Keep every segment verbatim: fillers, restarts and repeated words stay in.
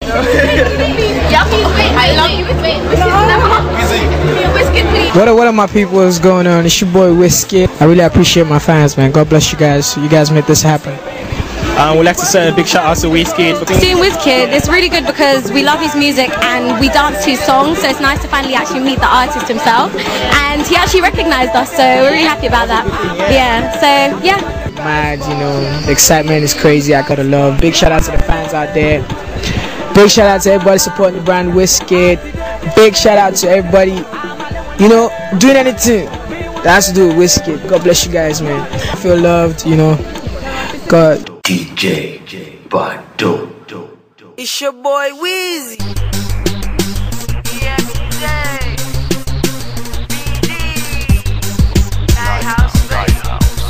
I love you. What up, what up, my people? What's going on? It's your boy Whiskey. I really appreciate my fans, man. God bless you guys. You guys made this happen. Um, we'd like to send a big shout out to Wizkid. Seeing Wizkid, it's really good because we love his music and we dance to his songs, so it's nice to finally actually meet the artist himself. And he actually recognized us, so we're really happy about that. Yeah, so yeah. Mad, you know, the excitement is crazy. I gotta love. Big shout out to the fans out there. Big shout out to everybody supporting the brand Wizkid. Big shout out to everybody, you know, doing anything that has to do with Wizkid. God bless you guys, man. I feel loved, you know. God. D J Bado. It's your boy Weezy. Yes, B D. Lighthouse, Lighthouse.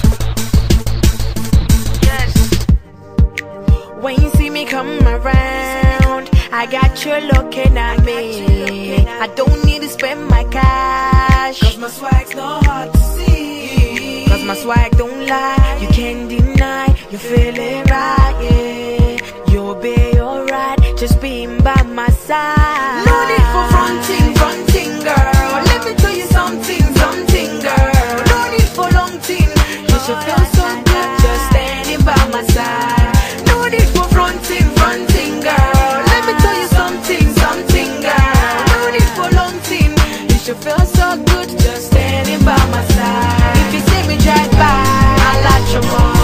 Yes. When you see me come around, I got you looking at me. I don't need to spend my cash, cause my swag's not hard to see. Cause my swag don't lie, you can't deny. You feeling right, yeah. You'll be alright, just being by my side. No need for fronting, fronting, girl. Let me tell you something, something, girl. No need for long thing. You should feel so good just standing by my side. No need for fronting, fronting, girl. Let me tell you something, something, girl. No need for long thing. You should feel so good just standing by my side. If you see me drive by, I like your mom.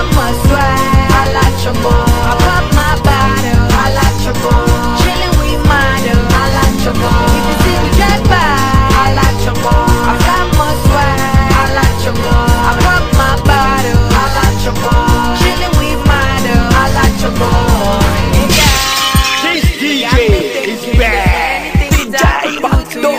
I like your ball. I pop my bottle. I like your ball. Chillin' with model. I like your ball. If you see me drive by, I like your ball. I got my swag. I like your ball. I pop my bottle. I like your ball. Chillin' with model. I like your ball. This D J is bad. D J Bado.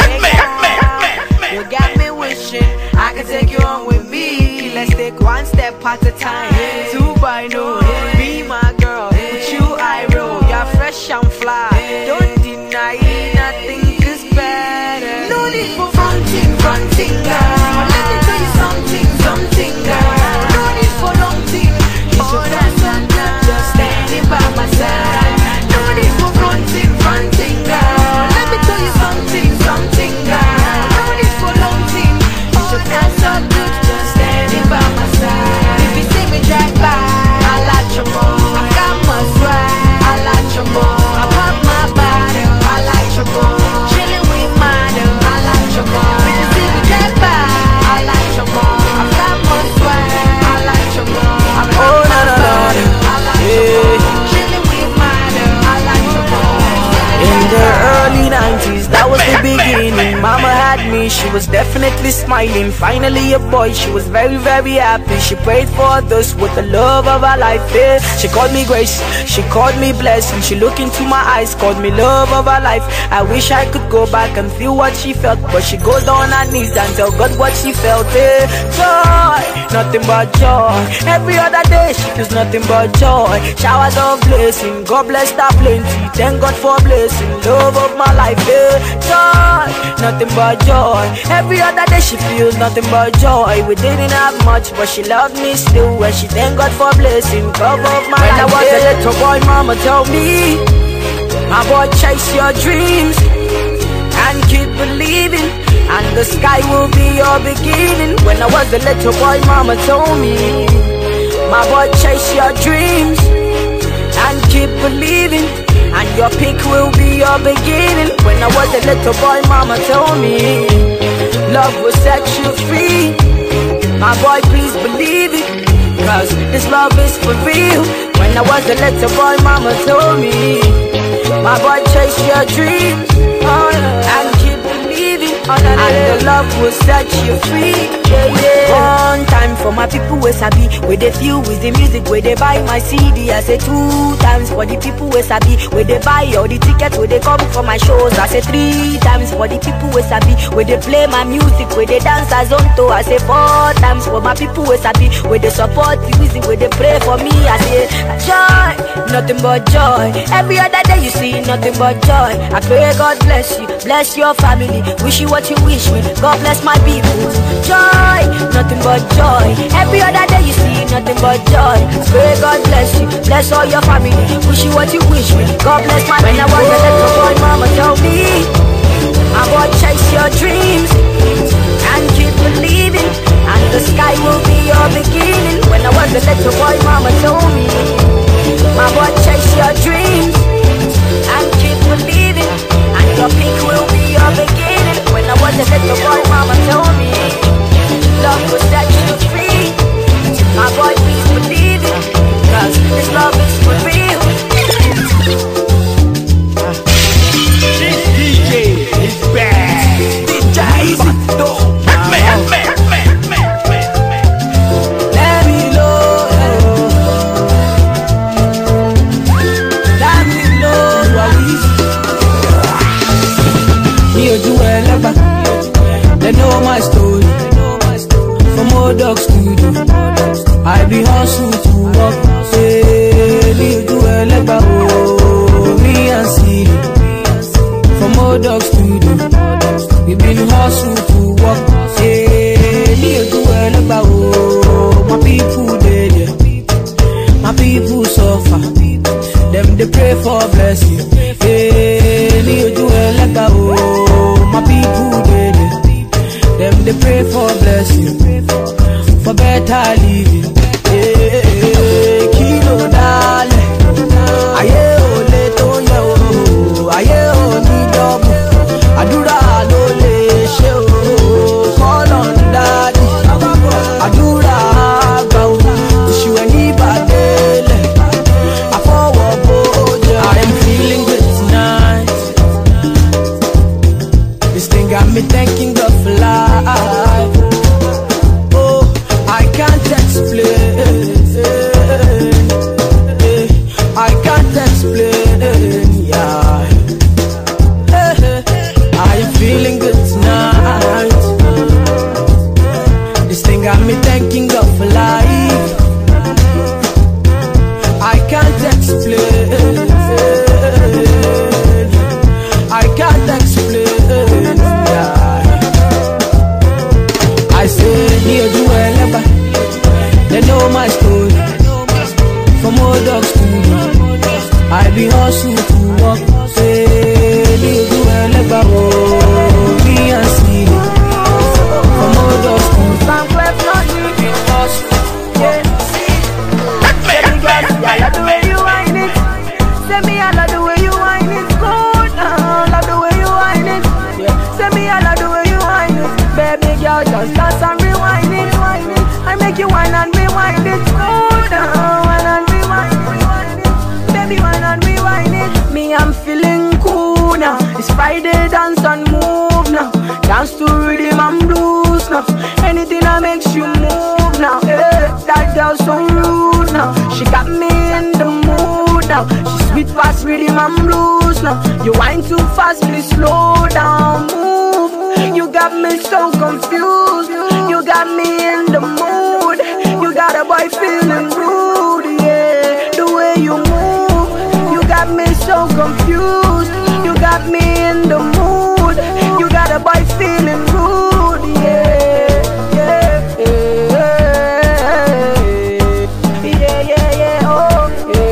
You got me wishing I could take you on with me. Let's take one step at a time. Two by no, be my girl. With you I roll. You're fresh and fly. Don't deny nothing is better. No need for fronting, fronting, girl. Let me tell you something, something, girl. No need for long thing. You should have done just standing by my side. No need for fronting, fronting, girl. Let me tell you something, something, girl. No need for long thing. You should have so good just standing by my side. If you see me drive by, I like your ball. I got my swag. I like your ball. I pop my bottle. I like your ball. Chillin' with model. I like your ball. If you see me drive by, I like your ball. I got my swag. I like your ball. I pop Oh, my no, no, no, bottle. no. I like your ball. Chillin' with model. I like your ball. In the early nineties, that was the beginning. Mama had me, she was definitely smiling. Finally a boy, she was very, very happy. She prayed for us with the love of her life, yeah. She called me grace, she called me blessing. She looked into my eyes, called me love of her life. I wish I could go back and feel what she felt, but she goes down her knees and tell God what she felt, yeah. Joy, nothing but joy. Every other day she feels nothing but joy. Showers of blessing, God bless her plenty. Thank God for blessing, love of my life, yeah. Joy, nothing but joy. Every other day she feels nothing but joy. We didn't have much, but she loved me still. And she thank God for blessing, cover of my when life. When I was yeah. a little boy, mama told me, my boy, chase your dreams and keep believing, and the sky will be your beginning. When I was a little boy, mama told me, my boy, chase your dreams and keep believing, and your peak will be your beginning. When I was a little boy, mama told me, love will set you free. My boy, please believe it, cause this love is for real. When I was a little boy, mama told me, my boy, chase your dreams, oh, yeah, and keep believing, oh, yeah, yeah. And the love will set you free, yeah, yeah. One time for my people where sabi, where they feel with the music, where they buy my C D. I say two times for the people where sabi, where they buy all the tickets, where they come for my shows. I say three times for the people where sabi, where they play my music, where they dance as onto. I say four times for my people where sabi, where they support the music, where they pray for me. I say joy, nothing but joy. Every other day you see nothing but joy. I pray God bless you, bless your family. Wish you what you wish me. God bless my people. Joy, nothing but joy. Every other day you see nothing but joy. I pray God bless you, bless all your family. Wish you what you wish me. God bless my when I was a little boy, mama told me, I boy chase your dreams and keep believing, and the sky will be your beginning. When I was a little boy, mama told me, my boy chase your dreams and keep believing, and your peak will be your beginning. When I was a little boy, mama told me, love will set you free. My boy, please believe it, cause this love is for real. This D J is bad. D J Bando. Man, man, man, man, man, man. Let me know. Let me know. Me or do ever. They know my story. From old dog studio, I be hustle to work. Say me or do ever. Oh, me and see. From old dog studio, we been hustle to work. Hey, me do well about my people dead, my people suffer. Them they pray for blessing. Hey, me do well about my people dead. Them they pray for blessing, for better living. Hey, kilo dale, aye ole to yo, aye oni double. Adura lo le ṣe o, call on daddy. Adura gba o, iṣu ẹni bàdélẹ̀, àfọwọ́ bójá. I am feeling good tonight. This thing got me thanking God for life. Oh, I can't explain. I can't explain, yeah. I am feeling good tonight. This thing got me thanking God for life. I can't explain. I can't explain. Yeah. I say, here do ever. They know my story. From old dog studio, I be hustle to work. Say, here do ever. Oh, me and see. From old dog studio, I'm glad not you be hustle. Yeah, see. Baby girl, I love the way you whine it. Say me, I love the way you whine it. Good, I love the way you whine it. Yeah. Say me, I love the way you whine it. Baby girl, just dance and rewind it, whine it. I make you whine and rewind it. Good, uh, whine and rewind it, rewind it. Baby, whine and rewind it. Me, I'm feeling cool now. It's Friday, dance and move now. Dance to rhythm and blues now. Anything that makes you move now. Hey, that girl's so rude now. She got me in the mood now. She sweet past rhythm and blues now. You whine too fast, please slow down, move. You got me so confused. You got me in the mood. You got a boy feeling rude, yeah. The way you move, you got me so confused. You got me in the mood. You got a boy feeling rude, yeah, yeah, yeah, yeah, yeah, yeah, oh,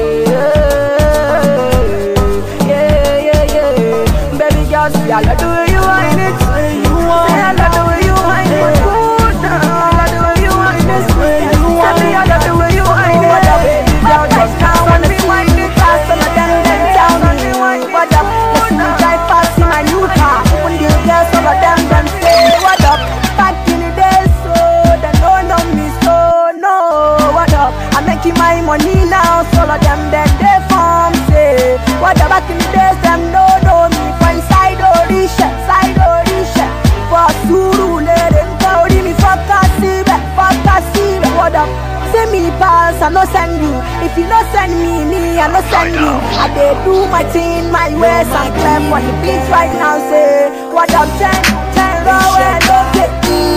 yeah, yeah, yeah, yeah. Baby girl, see I love the way you whine it. Say I love the way you whine it. Good, I love the way you whine it. Say me I love the way you whine it. Baby girl, just now wanna see whine it. Fast on the damn damn town. What up? Listen to drive past in my new car. When the girls all of them them say what up? Back in the days, so they don't know me, so no. What up? I'm making my money now, so all of them then they form say what up? Back in the days, them don't know me. For inside Orisha, side Orisha. For Suru, let them tell me for Kasibe, for Kasibe. What up? Say me pass, I no send you. If you no send me, me I no send you. I dey do my thing, my ways and clap on the beat right now. Say what up, ten, ten row and okay.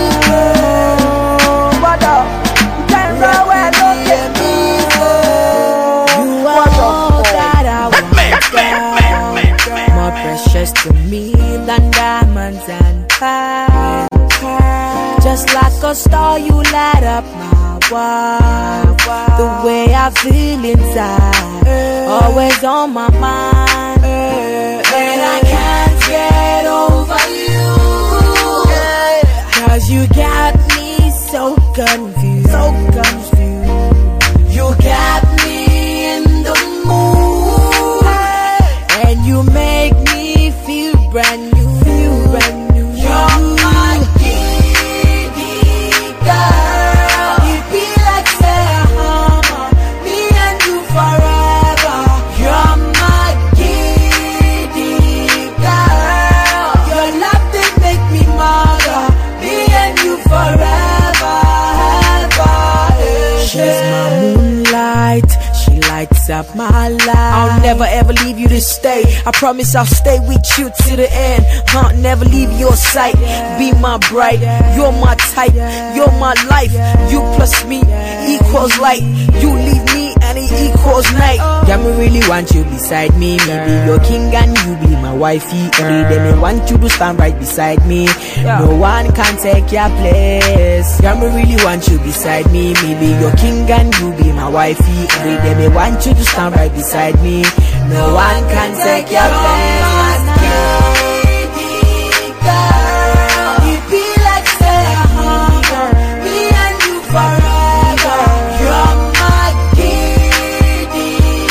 What up, ten row and okay. What up, that I want, my precious to me than diamonds and pearls. Just like a star, you light up my world. The way I feel inside, always on my mind, and I can't get over you. Cause you got me so confused, so confused. You got me in the mood, and you make me feel brand new, feel brand new. You're my giddy girl. You be like Sarah, me and you forever. You're my giddy girl. Your love they make me mother. Me and you forever, ever. She's my moonlight. She lights up my life. I'll never ever leave you to stay. I promise I'll stay with you to the end. I'll never leave your sight. Be my bride. You're my type. You're my life. You plus me equals light. You leave me and it equals night. Yeah, me really want you beside me. Me be your king and you be my wifey. Every day me want you to stand right beside me. No one can take your place. Yeah, me really want you beside me. Me be your king and you be my wifey. Every day me want you to stand right beside me. No one can take your place. Girl, you be like Sarah, me and you forever. You're my giddy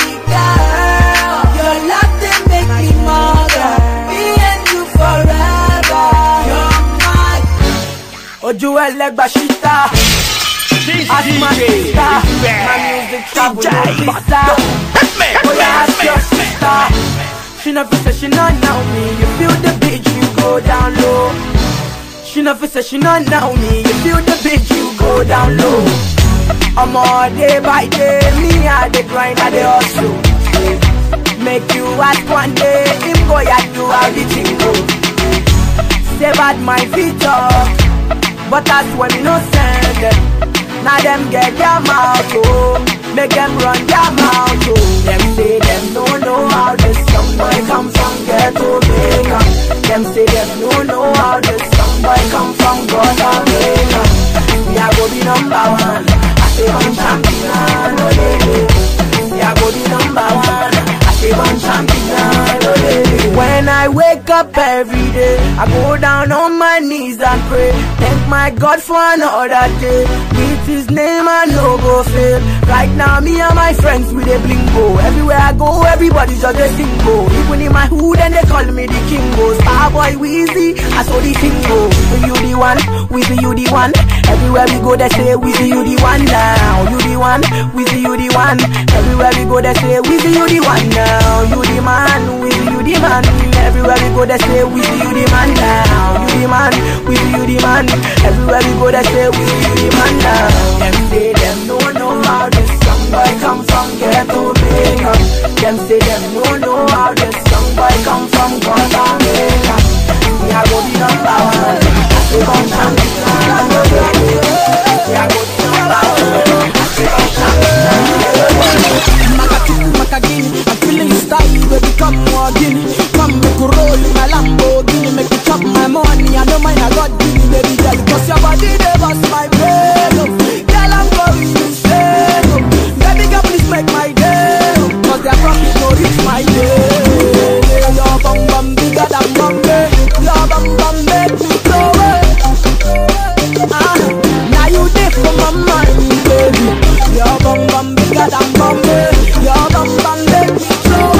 girl. Your love they make me mother. Me and you forever. You're my Ojuel Legbashita. Ask my sister, my music travel no visa. Oh yeah, ask your sister. She never say she not know me. You feel the beat, you go down low. She never say she not know me. You feel the beat, you go down low. I'm all day by day, me I the grind, I the hustle. Make you ask one day, him go ya do how the thing go. Say bad my feet up, but that's when me no send them. Now them get their mouth, oh. Make them run their mouth, oh. Them say them don't know how this young boy come from ghetto Jamaica. Them say them don't know how this young boy come from Jamaica. We are go be number one. I say one champion, oh lady. We are go be number one. I say one champion, oh lady. When I wake up every day, I go down on my knees and pray. Thank my God for another day. With his name I no go fail. Right now me and my friends with a blingo. Everywhere I go everybody's just a single. Even in my hood and they call me the Kingo. Starboy Weezy, I saw the thing go. You the one, Weezy you the one. Everywhere we go they say Weezy you the one now. You the one, Weezy you the one. Everywhere we go they say Weezy you the one now. You the man, Weezy you the man. Everywhere we go they say Weezy you the man now. You the man, Weezy you the man. Everywhere we go they say Weezy you the man now. Them say them no know how this young boy come from ghetto Jamaica. Them say them no know how this young boy come from Jamaica. We are go be number one. I say one champion. We are go be number one. I say one champion. Makati makagini, I'm feeling you style, baby come again. Come make a roll in my Lamborghini, make you chop my money. I don't mind I got Guinea, baby girl, cause your body they bust my brain. Girl, I'm going insane. Baby girl, please make my day. Cause their profit no reach my day. Your bum bum bigger than Bombay. Your bum bum make me throw it. Ah, now you there for my mind, baby. Your bum bum bigger than Bombay. Your bum bum make me throw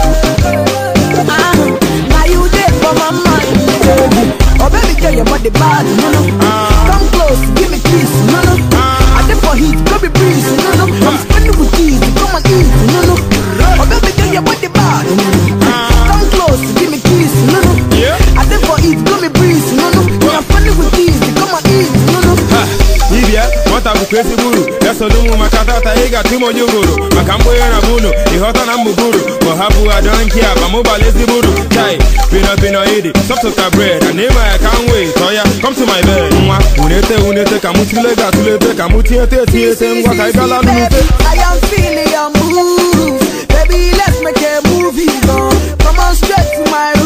it. Ah, now you there for my mind, baby. Oh baby girl, your body bad, no no. Come close, give me kiss, no no. I did for heat, baby breeze, no no. I'm spending with cheese, come and eat, no no. Oh baby girl, your body bad, no no. Come close, give me kiss, no no. I did for heat, come and breeze, no no. I'm spending with cheese, come and eat, no no. Ibia, what have crazy buru? That's a little Makata, I got two more Yuguru. Makambo and Abuno, the hot and Amuguru. Mohabu, I don't care, but mobile is the Buru. Chai, Pina Pina Edi, Subtoka bread, and name I can't wait. Toya, come to my bed. Unete, Unete, Kamutile, Gatulete, Kamutiate, T S M, what I got on I am feeling your move. Baby, let's make a movie, go. Come on, straight to my room.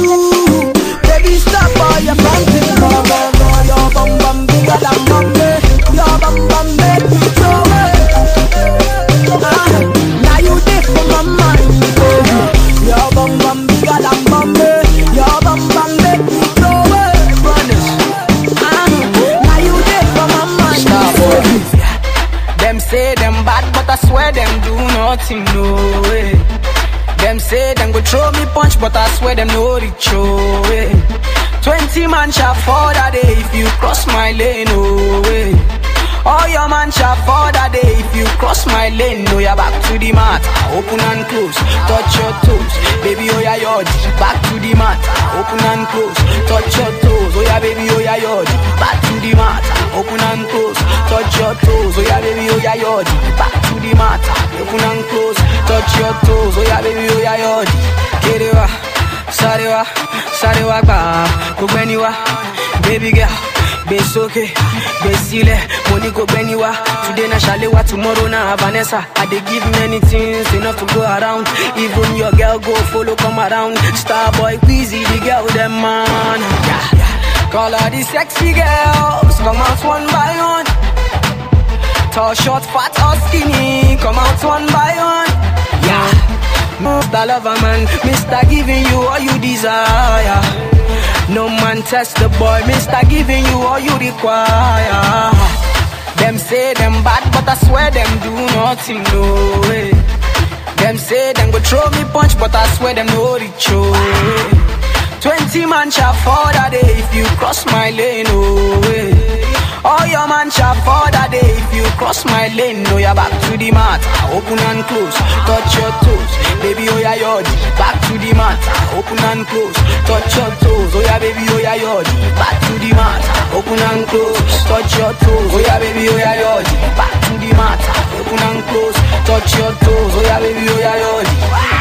throw me punch, but I swear them no reach, oh, eh. Twenty man shall fall that day if you cross my lane, oh, eh. All your man shall fall that day if you cross my lane. No, you're back to the mat, open and close, touch your toes. Baby, oh yeah, yod, back to the mat, open and close, touch your toes. Oh yeah, baby, oh yeah, yod, back to the mat, open and close, touch your toes. Oh yeah, baby, oh yeah, yod, back to the mat, open and close, touch your toes. Oh yeah, baby, oh yeah, yod. Kerewa, sarewa, sarewa ba, kubeniwa, baby girl. Besoke, besile, money go beniwa. Today na Shalewa, tomorrow na Vanessa. I dey give many things, enough to go around. Even your girl go follow come around. Starboy, Queasy, the girl them man. Yeah, yeah. Call all the sexy girls, come out one by one. Tall, short, fat or skinny, come out one by one. Yeah. Mister Lover man, Mister Giving you all you desire. No man test the boy, Mister Giving you all you require. Them say them bad, but I swear them do nothing, no way. Them say them go throw me punch, but I swear them no reach, oh, way. Twenty man shall fall that day if you cross my lane, oh, way. All your man shall fall that day if you cross my lane. No, you're back to the mat, open and close, touch your toes. Baby, oh yeah, yod, back to the mat, open and close, touch your toes. Oh yeah, baby, oh yeah, yod, back to the mat, open and close, touch your toes. Oh yeah, baby, oh yeah, yod, back to the mat, open and close, touch your toes. Oh yeah, baby, oh yeah, yod.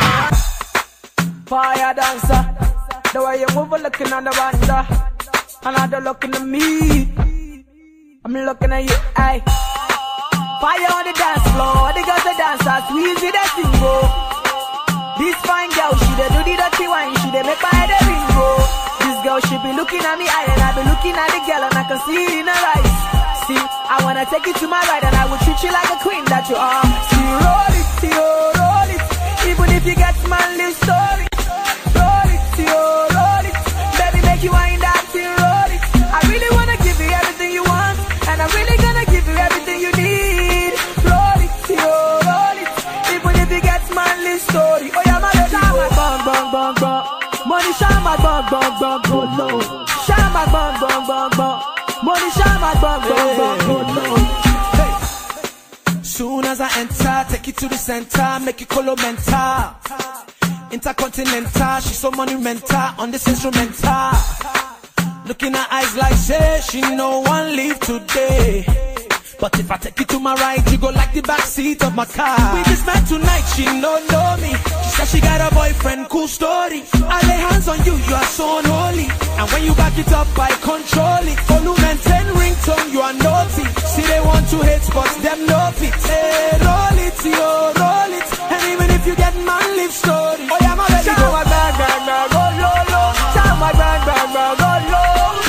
Fire dancer, the way you move, looking on the banda, another looking at me. I'm looking at you, aye. Fire on the dance floor, the girls the dancers, Weezy the single. This fine girl, she dey do the dirty wine, she dey make my head a ringo. This girl, she be looking at me, aye, and I be looking at the girl, and I can see it in her eyes. See, I wanna take you to my ride, and I will treat you like a queen that you are. See, roll it, see, oh, roll it, even if you get manly story. Roll it, see, oh, roll it, baby, make you wind that thing, roll it. I really wanna give you everything you want. And I'm really gonna give you everything you need. Roll it, yo, roll it. Even if you get manly story. Oh yeah, my baby, oh. Bang, bang, bang, bang. Money shama, bang, bang, bang, go low. Shama, bang, bang, bang, bang. Money shama, bang, bang, bang, go low. Hey. Soon as I enter, take you to the center, make you color mental. Intercontinental, she's so monumental on this instrumental. Look in her eyes like say she no one leave today. But if I take you to my right, you go like the back seat of my car. We just met tonight, she no know me. She said she got a boyfriend, cool story. I lay hands on you, you are so unholy. And when you back it up, I control it. Volume and ten ringtone, you are naughty. See they want to hate, but them no fit. Hey, roll it, yo, roll it. And even if you get man live story. Oh yeah, my baby, go my bang, bang, bang, go low, low. Shout my bang, bang, bang, go low.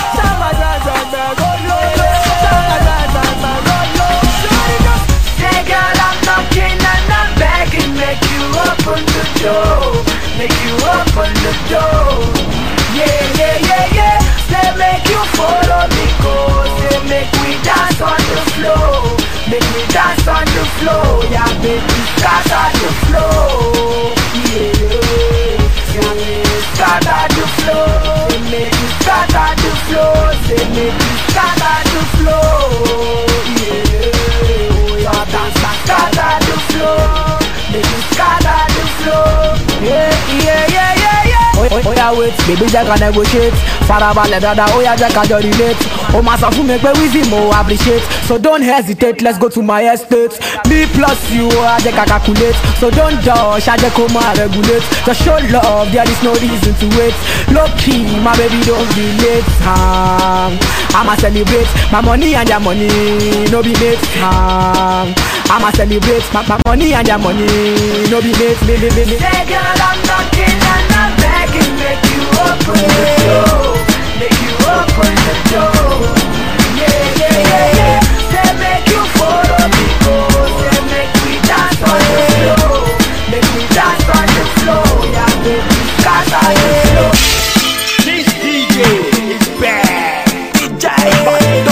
Say girl, I'm knocking and I'm begging, make you open the door, make you open the door. Yeah, yeah, yeah, yeah. Say make you follow me, go. Say make we dance on the floor, make me dance on the floor. Yeah, baby, scatter the floor. Yeah, yeah, baby, scatter the floor. Say make you scatter the floor. Say make you scatter the floor. Yeah, yeah, dance scatter the floor. Make you scatter the floor. Yeah, yeah, yeah, yeah, yeah. Oh, oh, oh yeah, wait, baby, Jack can negotiate. Farabalẹ̀ dada, oh yeah, Jack can relate. Oh, my son, make me Weezy more appreciate. So don't hesitate, let's go to my estate. Me plus you, oh yeah, Jack can calculate. So don't judge, I just come and regulate. Just show love, there is no reason to wait. Low key, my baby, don't be late. Um, I'ma celebrate my money and your money, no be late. Um, I'ma celebrate my, my money and your money, no be late, baby, baby. Say girl, I'm knocking and I'm begging, make you open the door, make you open the door. Yeah, yeah, yeah, yeah. Say make you follow me, go. Say make we dance on the floor, make we dance on the floor. Yeah, baby, scatter the floor. This D J is bad. D J Bando.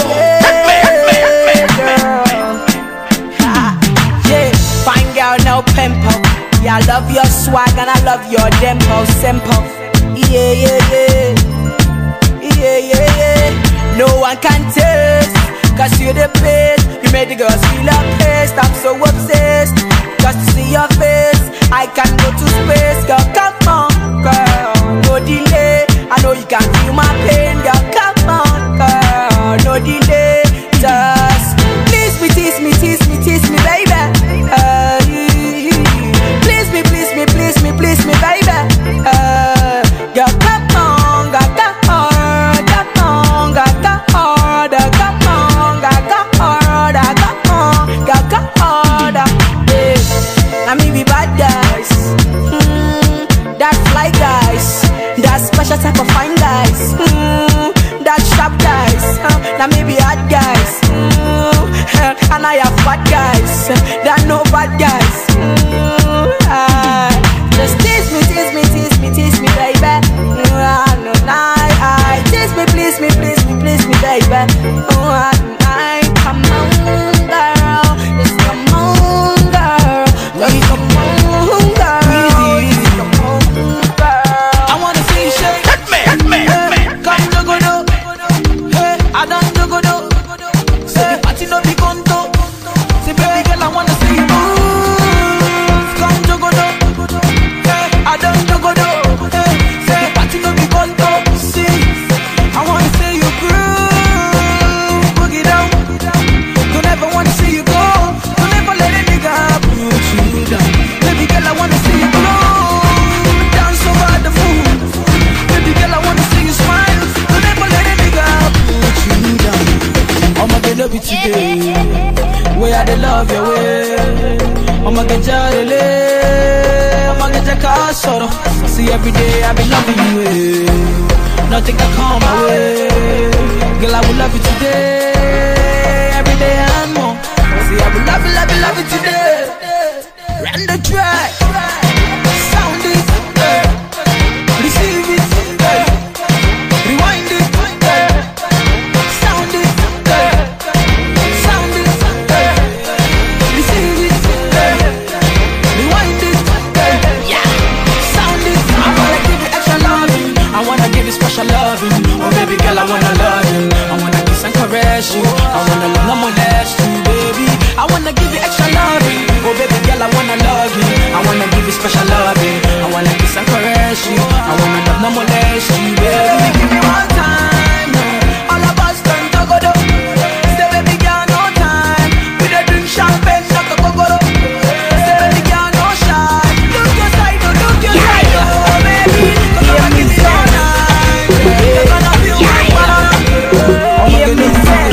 Yeah, fine girl, no pimple. Yeah, I love your swag and I love your dimples. simple. Yeah, yeah, yeah. Yeah, yeah, yeah. No one can taste, cause you're the best. You made the girls feel a taste. I'm so obsessed, just to see your face. I can go to space, girl, come on, girl. No delay, I know you can feel my pain, girl, come on, girl. No delay, just please me, tease me, tease me, tease me, baby. Uh, please me, please me, please me, please me, baby. Uh, girl, come on, girl, come on, come on, girl, come on, girl, come on, girl, come on, girl, come on, girl, come on, yeah. I mean, we bad guys, mm, that fly guys, that special type of fine guys, mm, that sharp guys, uh, that maybe hard guys, mm, and I have bad guys, that no bad guys. Mm, uh, just tease me, tease me, tease me, tease me, baby. Mm, uh, no, I, I, tease me, please me, please me, please me, baby. Oh, I, I, come on, girl, just come on, girl, just come on, girl, just come on, girl. I wanna see you shake. Hit me, hit me, hit me. Come jogodo, hey, I don't jogodo. Say the party no be conto. Say baby girl, I wanna see you move. Come jogodo, hey, I don't jogodo. Hey, say the party no be conto. See, I wanna see you groove, boogie down. Don't ever wanna see you go. Don't ever let a nigga put you down. Baby girl, I wanna see you glow, dance over the fool. Baby girl, I wanna see you smile. Don't ever let a nigga put you down. I'ma get love you today. Way I dey love your way. I'ma get jelly. I'ma get your car sorrow. See every day I be loving you. Eh. Nothing can come my way. Girl, I will love you today. Every day and more. See I will love you, love you, love you today. Run the track. Sound it. Eh. Receive it. Eh. Rewind it. Eh. Sound it. Eh. Sound it. Eh. Receive it. Eh. Rewind it. Eh. Yeah. Sound it. I wanna give you extra loving. I wanna give you special loving. Oh baby girl, I wanna love you. I wanna kiss and caress you. I wanna love, not molest you, baby. I wanna give you extra loving. Oh baby girl, I wanna love you. I wanna give you special loving. I wanna kiss and caress you. I wanna love, not molest you, baby. Give me one time, yeah. All of us turn to go do. Say baby girl, no time. We dey drink champagne, knock a go-go-do. Say baby girl, no shy. Look your side, oh, look your side, oh baby. Come on, give me all night. You're gonna feel my power. Hear me say,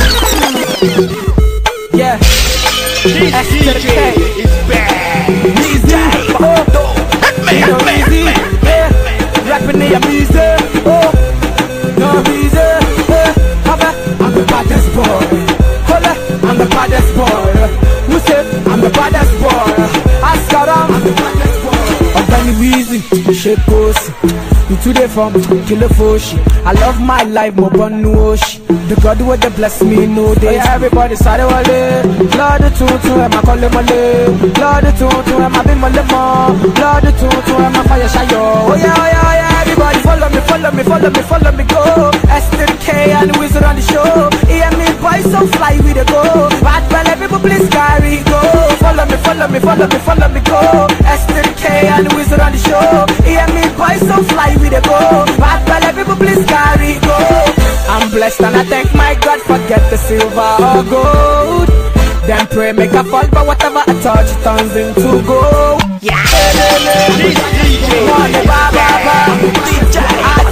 yeah. This D J is bad. Easy, oh, Hit me, hit me, hit easy, me. yeah. Rapping in your music, oh, no easy, yeah. Have I'm the baddest boy. Hold it, I'm the baddest boy. Who said I'm the baddest boy? Ask Adam, I'm the baddest boy. I'm very easy, shape pussy. You today from Killer Foshi. I love my life more than Nuoshi. The God would have bless me no day. Yeah, everybody started wale. Lord the two two am I call him male. Lord the two two am I be male more. Lord the two two am I fire shayo. Oh yeah, oh yeah, oh yeah. Everybody follow me, follow me, follow me, follow me go. S to the K and the wizard on the show. Hear me boys so fly we the go. Bad belly people please carry go. Follow me, follow me, follow me, follow me go. S to the K and the wizard on the show. Hear me boys so fly we the go. Bad belly people please carry go. I'm blessed and I thank my God, forget the silver or gold. Then pray make a fall, but whatever I touch it turns into gold. Yeah. This D J is bad. D J.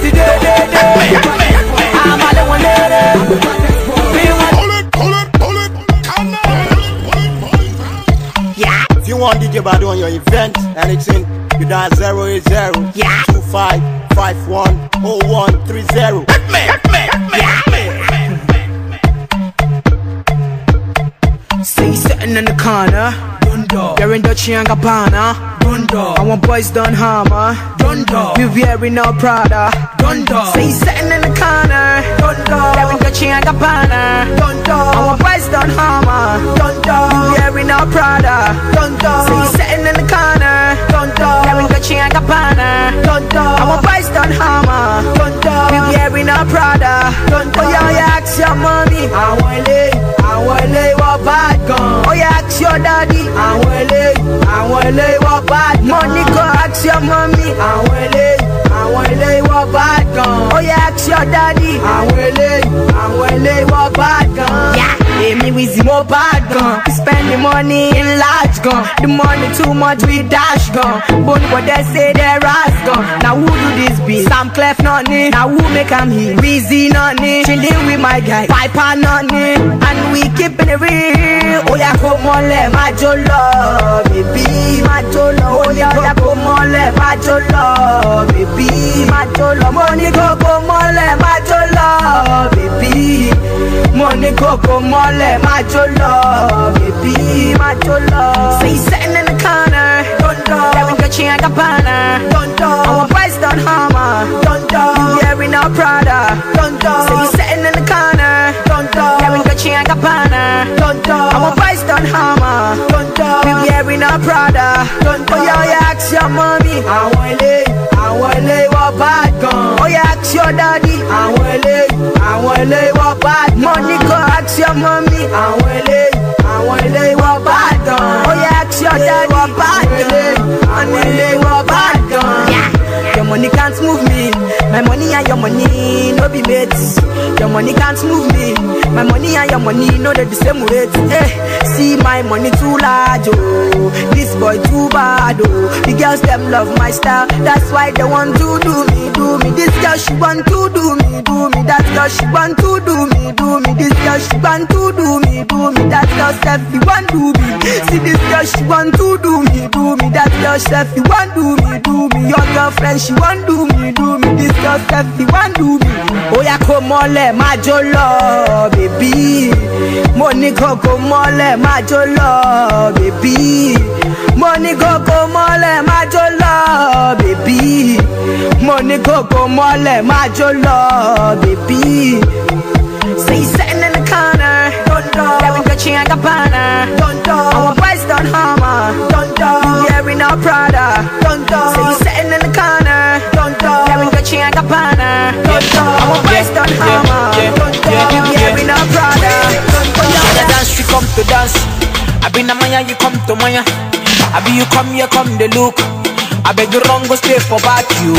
I'm all the one lady. Hold it, hold it, hold it. Come on. Yeah. If you want D J Badu on your event, anything, you dial zero eight zero Yeah. two five five one oh one three zero. Hit me, hit me, hit me, hit me. Stay sitting in the corner. Dundo. You're in Dolce and Gabbana. Dundo. I want boys done hammer. Dundo. We wearing no Prada. Dundo. Stay sitting in the corner. Dundo. You're in Dolce and Gabbana. Dundo. I want boys done hammer. Dundo. We wearing no Prada. Dundo. Stay sitting in the corner. Dundo. You're in Kevin Gucci and Gabbana. I'm a price on hammer. We wearing a Prada. Oh yeah, yeah, ask your mommy. I want lay, I want lay what bad gun. Oh yeah, ask your daddy. I want lay, I want lay what bad. Money go ask your mommy. I want lay, I want lay what bad gun. Oh yeah, ask your daddy. I want lay, I want lay what bad gun. Yeah. Hey, me with more bad gun. We spend the money in large gun. The money too much we dash gun. But what they say they ras gun. Now who do this be? Sam Clef nonny. Now who make am here? Weezy nonny. Chilling with my guy Piper nonny. And we keeping it real. Oh yeah, come on, let my jolo, baby, my jolo. Oh yeah, yeah, come on, let my jolo, baby, my jolo. Money go come on, let my jolo, baby. Money go come on. Let my jolo, baby, my jolo. Say he's sitting in the corner, Kevin Gucci and Gabbana. I'm a price on hammer, we wearing a Prada. Say he's sitting in the corner, Kevin Gucci and Gabbana. I'm a price on hammer, we wearing a Prada. Oh yeah, yeah, ask your mommy. I want lay, I want lay what bad gun. Oh yeah, ask your daddy. I want lay, I want lay what bad. Money go ask your mommy. I want lay, I want lay what bad gun. Oh yeah, ask your daddy what bad gun. I want lay what bad gun. Yeah. Your money can't move me. My money and your money no be mates. Your money can't move me. My money and your money no they the same rate. Hey, see my money too large, oh. This boy too bad, oh. The girls them love my style. That's why they want to do me, do me. This girl she want to do me, do me. That girl she want to do me, do me. This girl she want to do me, do me. That girl self you want to do me. See this girl she want to do me, do me. That girl self you want to do me, do me. Your girlfriend she want do me, do me. This girl self you want do me. Oh yeah, come on, let my jolo, baby. Money go come on, let my jolo, baby. Money go come on, let my jolo, baby. Money go come on, let my jolo, baby. Say he's sitting in the corner, Kevin Gucci and Gabbana. I'm a price on hammer, we wearing a Prada. Say he's sitting in the corner, Kevin Gucci and Gabbana. I'm a price on hammer, we wearing a Prada. The dance she come to dance. I been a Maya, you come to Maya. I be you come here, come the look. I beg you wrong, go stay for back you.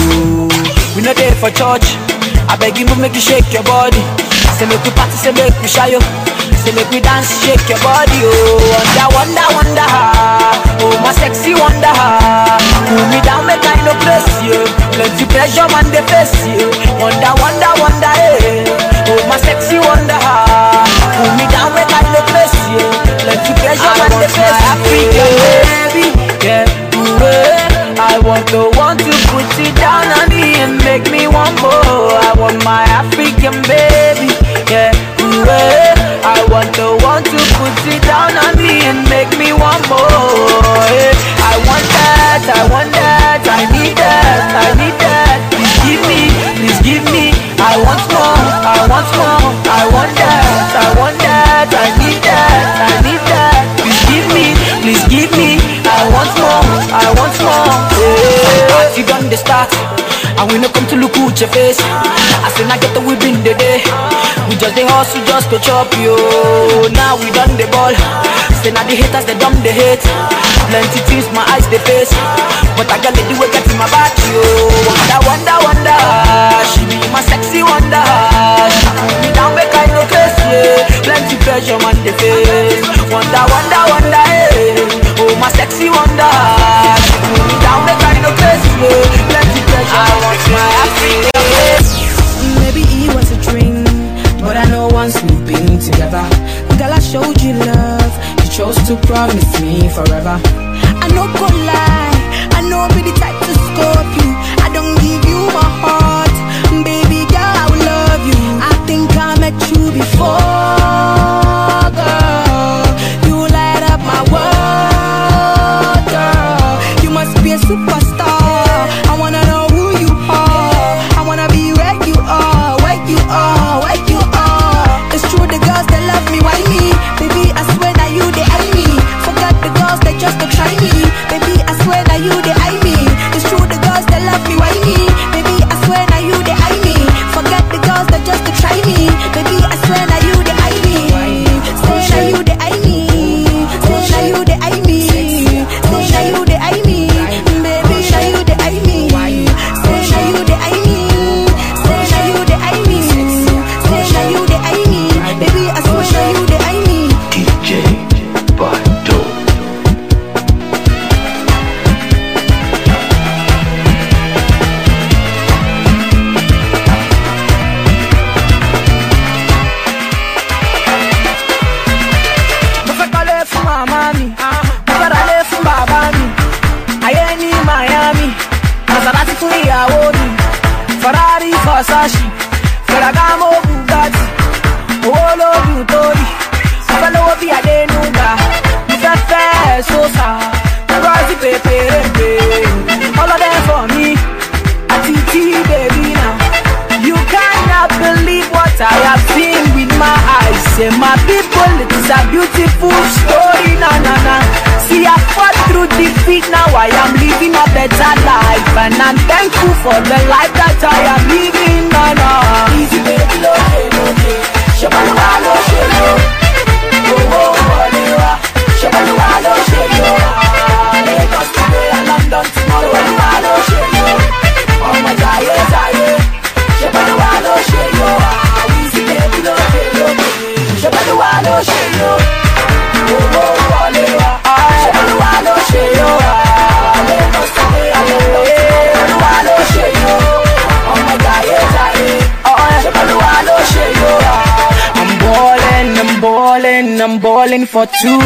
We not there for church. I beg you move, make you shake your body. Say make we party, say make we shy yo. Say make we dance, shake your body, oh. Wonder, wonder, wonder, oh my sexy wonder. Pull me down, make I no press you. Plenty pressure on the face, you. Wonder, wonder, wonder, eh. Oh my sexy wonder. Pull me down, make I no press you. Plenty pressure on the face, African baby, yeah, ooh, I want the one to put it down on me and make me want more. I want my African baby, yeah, ooh, I want the one to put it down on me and make me want more. Yeah. I want that, I want that, I need that, I need that. Please give me, please give me. I want more, I want more, I want that, I want that, I need that, I need that. Please give me, please give me. I want more, I want more. Yeah. Party done the start, and we no come to look at your face. I say now get the whip in the day. We just the hustle just to chop you. Now we done the ball. Say now the haters they dumb the hate. Plenty things my eyes they face, but I got the way get in my back you. Wonder, wonder, wonder. She be my sexy wonder. She pull me down make I no crazy. Yeah. Plenty pressure on the face. Wonder, wonder, wonder. Yeah. Oh my sexy wonder. She pull me down make I no crazy. Yeah. Plenty pressure. I want my African face. Maybe it was a dream, but I know once we've been together, girl, I showed you love. You chose to promise me forever. I no go lie, I know be the type to scope you. I don't give you my heart, baby girl, I will love you. I think I met you before, girl. You light up my world, girl. You must be a superstar. I wanna know who you are. I wanna be where you are, where you are, where you are. It's true, the girls that love me, why me? Baby, I swear that you they eye me. Forgot the girls that just to try me. Baby, I swear that you they eye me. It's Versace, Ferragamo, Bugatti, Olo Butori, Follow be a denuga, Fefe Sosa, Razi Pepe, all of them for me, a T T baby now. You cannot believe what I have seen with my eyes. Say my people, it is a beautiful story, na na na. See, I fought through defeat, now I am living a better life, and I'm thankful for the life that I am living, na na. Easy baby, okay, okay. Shabalwalo, shelo. Oh, oh, Oliwa. Shabalwalo, shelo. Lagos today and London tomorrow. Shabalwalo, shelo. Oh my God, yes, I am. Shabalwalo, shelo. Easy baby, okay, okay. Shabalwalo, shelo. Oh, oh, Oliwa. Shabalwalo, shelo. Lagos today and London tomorrow. Shabalwalo, shelo. Oh my God, yes, I am. Shabalwalo, shelo. I'm ballin', I'm ballin', I'm ballin' for two.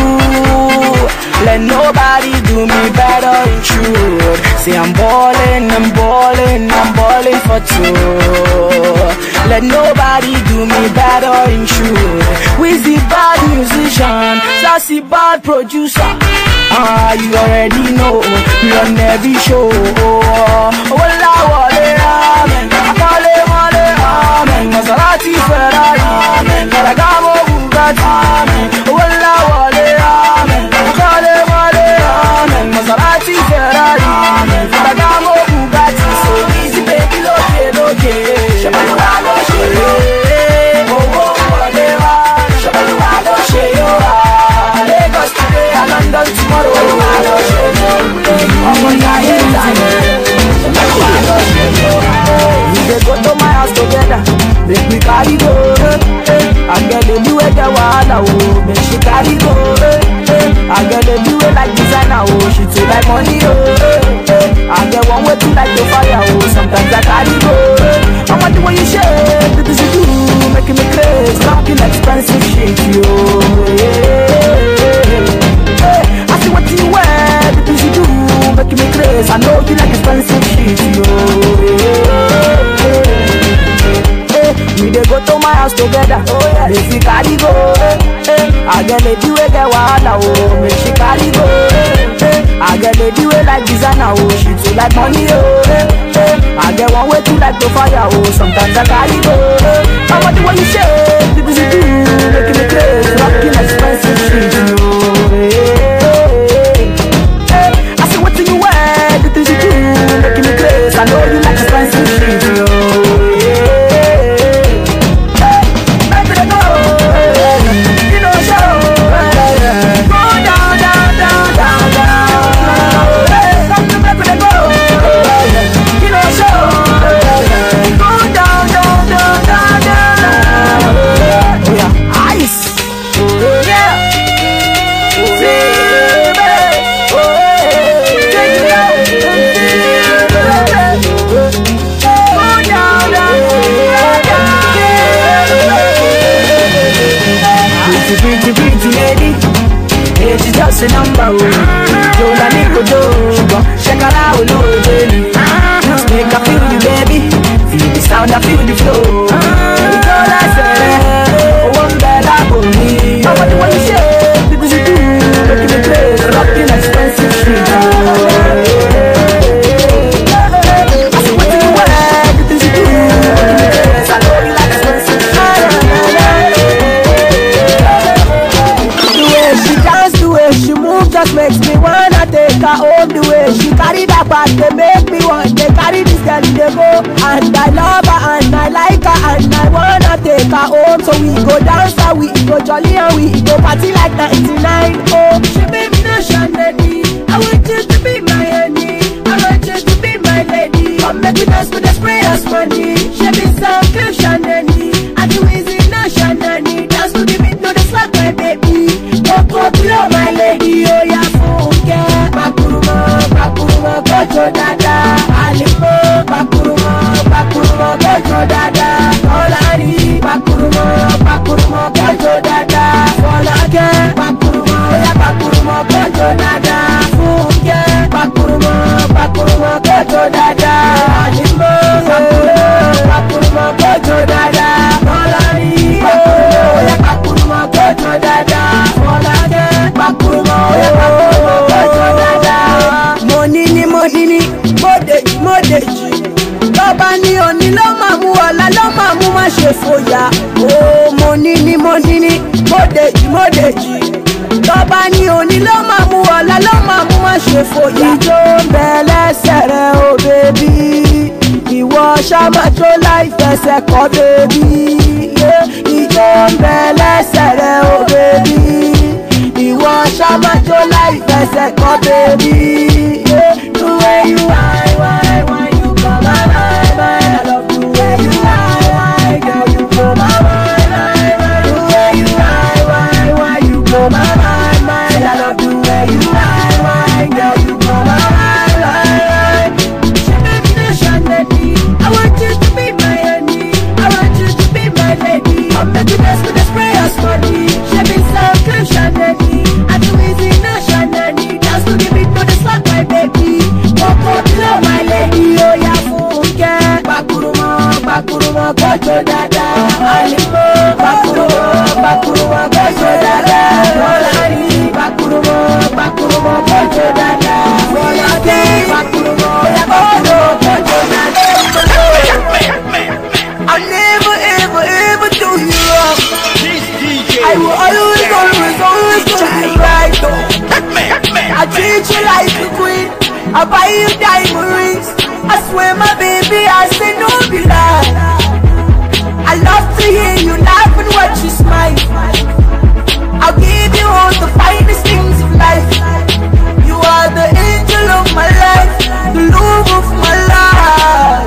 Let nobody do me better in truth. Say I'm ballin', I'm ballin', I'm ballin' for two. Let nobody do me better in truth. Wizzy bad musician, Sassy bad producer. Ah, you already know, we on every show. Walla wale amen, akale wale amen. Maserati Ferrari, amen. Ferragamo Bugatti, amen. Walla wale amen, akale wale amen. Maserati Ferrari, amen. Ferragamo Bugatti. So easy baby, loke loke. Shabalwalo shelo, oh oh whatever. Shabalwalo shelo, Lagos today and London tomorrow. Shabalwalo shelo, oh my God, yes I am. Shabalwalo shelo. We dey go to my house together, make me carry go. I get the new way the wahala, oh, make she carry go. I get the new way like designer, oh, she too like money, oh. I get one way to like the fire, oh, sometimes I carry go. I want the way you shake, the things you do, making me crazy, talking expensive shit, yo. I see what you wear, the things you do, making me crazy. I know you like expensive shit, yo. We dey go to my house together, oh yeah. Make she carry go, eh. I get lady way get wahala, oh. Make she carry go, eh. I get lady way like designer, oh. She too like money, oh. Eh. I get one way to like the fire, oh. Sometimes I carry go, eh. I want the way you shake, the things you do, making me crazy, rocking expensive shit, oh. Eh. Eh. I see what you wear, the things you do, making me crazy. I know you like expensive shit, oh. Just a number, oh. Don't let me go do. Check out how we know, baby. Just make I feel you, baby. Feel the sound, I feel the flow. It's all I say. Oh, one better for me. I want the way you shake, the things you do, making me crazy, rocking expensive shit. I see what you wear, the things you do, making me crazy. I know you like expensive shit. The way she dance, the way she move, just makes me wanna take her home. The way she carry that bag, they make me want to carry this girl in the go. And I love her and I like her and I wanna take her home. So we go dance and we go jolly and we go party like ninety-nine. Oh, she be me nation lady, I want you to be my honey, I want you to be my lady. Come make me dance with the sprayers money. She be some cushion honey, I do easy nation honey. Dance to the beat, no the slack my baby. Don't go below my lady, oh yeah, funke. Bakuruma, bakuruma, gojo dada. Alipo, bakuruma, bakuruma, gojo dada. Olari, bakuruma, bakuruma, gojo dada. Folake, bakuruma, oh yeah, bakuruma. ní òní ló máa mú ọ̀la ló máa mú má ṣe fòyà. Ó mo ní ní mo ní ní mo dèjì mo dèjì. Tọ́ba ní òní ló máa mú ọ̀la ló máa mú má ṣe fòyà. Ìjó ń bẹ lẹ́sẹ̀ rẹ̀ o bèbí. Ìwọ ṣáma tó láì fẹsẹ̀ kọ́ bèbí. Ìjó ń bẹ lẹ́sẹ̀ rẹ̀ o bèbí. Ìwọ ṣáma tó láì fẹsẹ̀ kọ́ bèbí. The way you whine, whine, whine, you blow my mind, mind. I love the way you whine, whine, girl, you blow my mind, mind, mind. The way you whine, whine, whine, you blow my mind, mind. I love the way you whine, whine, girl, you blow my mind, mind. I want you to be my honey, I want you to be my lady. I'm making us with the spray of money. She be so good, Shanani. I do easy, no Shanani. Dance to give it to the slap, my baby. Coco, love my lady, oh yeah, funke. Bakurumo, bakurumo, kocho dada. Alimo, bakurumo, bakurumo, kocho dada. Rolani, bakurumo, bakurumo, kocho dada. Rolani, bakurumo, bakurumo, kocho dada. I'll never, ever, ever do you wrong. I will always, always, always do you right. I treat you like a queen. I buy you diamond rings. I swear my baby, I say no be lie. I love to hear you laugh and watch you smile. I'll give you all the finest things of life. You are the angel of my life, the love of my life.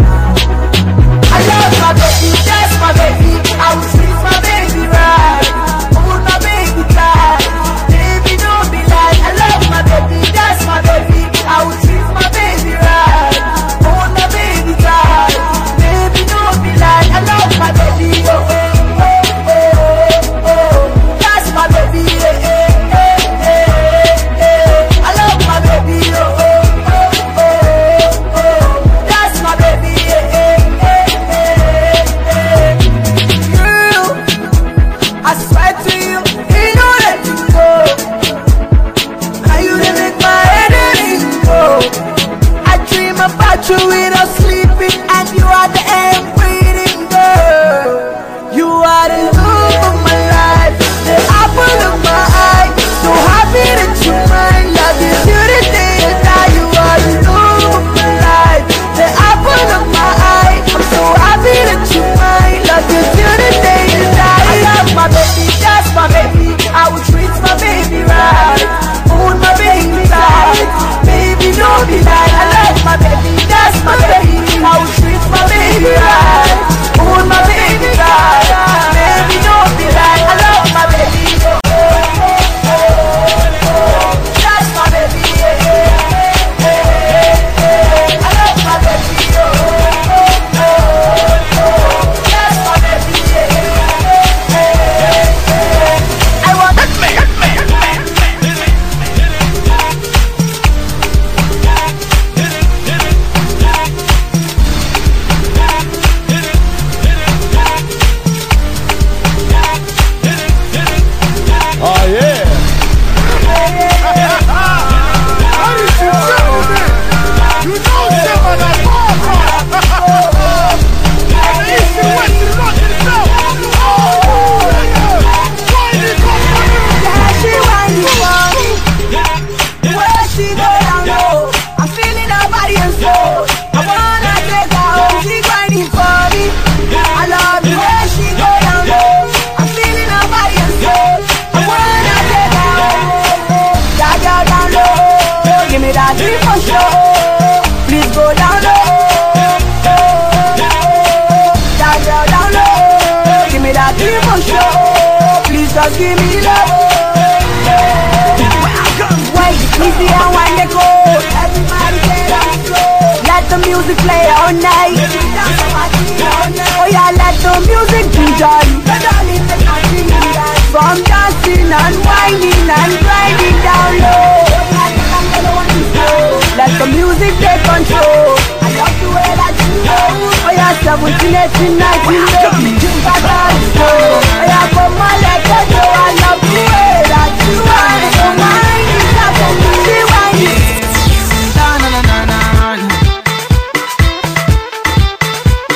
I love my baby, that's my baby. I will treat my baby right. Hold my baby tight. Baby, don't be like. I love my baby, that's my baby. I will treat my baby right. Hold my baby tight. Baby, don't be like. I love my baby, oh oh oh oh oh. That's my baby, eh eh eh eh eh. I love my baby, oh oh oh oh oh. That's my baby, eh eh eh eh eh. Girl, I swear to you, ain't no letting go. Now you done make my head go. I dream about you without sleeping, and you are the air I'm breathing, girl. You are the love of my life, the apple of my eye. So happy that you mine, love you till the day you die. You are the love of my life, the apple of my eye. I'm so happy that you mine, love you till the day you die. I love my baby, that's my baby. I will treat my baby right, hold my baby tight. Baby, don't be like. I love my baby, that's my baby. I will treat my baby right, hold my baby tight. Baby, don't be like. I love my baby, oh oh oh oh. That's my baby, yeah yeah yeah yeah. I love my baby, oh oh oh oh. That's my baby, yeah yeah yeah. I want that man, that man, man, Oh yeah. Ladies and gentlemen, you know Simba the Papa. East and west and north and south. Oh yeah. Join it up. Yeah, she whining for me. The way she go down low, I'm feeling her body and soul. I wanna take her home, she whining for me. I love the way she go down low, I'm feeling her body and soul. I wanna take her home. That girl down low, give me that drink for sure. Please go down low. That girl down low, give me that drink for sure. Please just give me love. Wait, easy and when they go. Everybody get on the floor. Let the music play all night. Oh yeah, let the music be jolly. From dancing and whining and grinding down low. Let the music take control. I love the way that you go. Oh yeah, seventeen, eighteen, nineteen, baby, you got all the soul. Oh yeah, come on, let go. I love the way that you are. So whining, that's what we be whining. Na na na na na.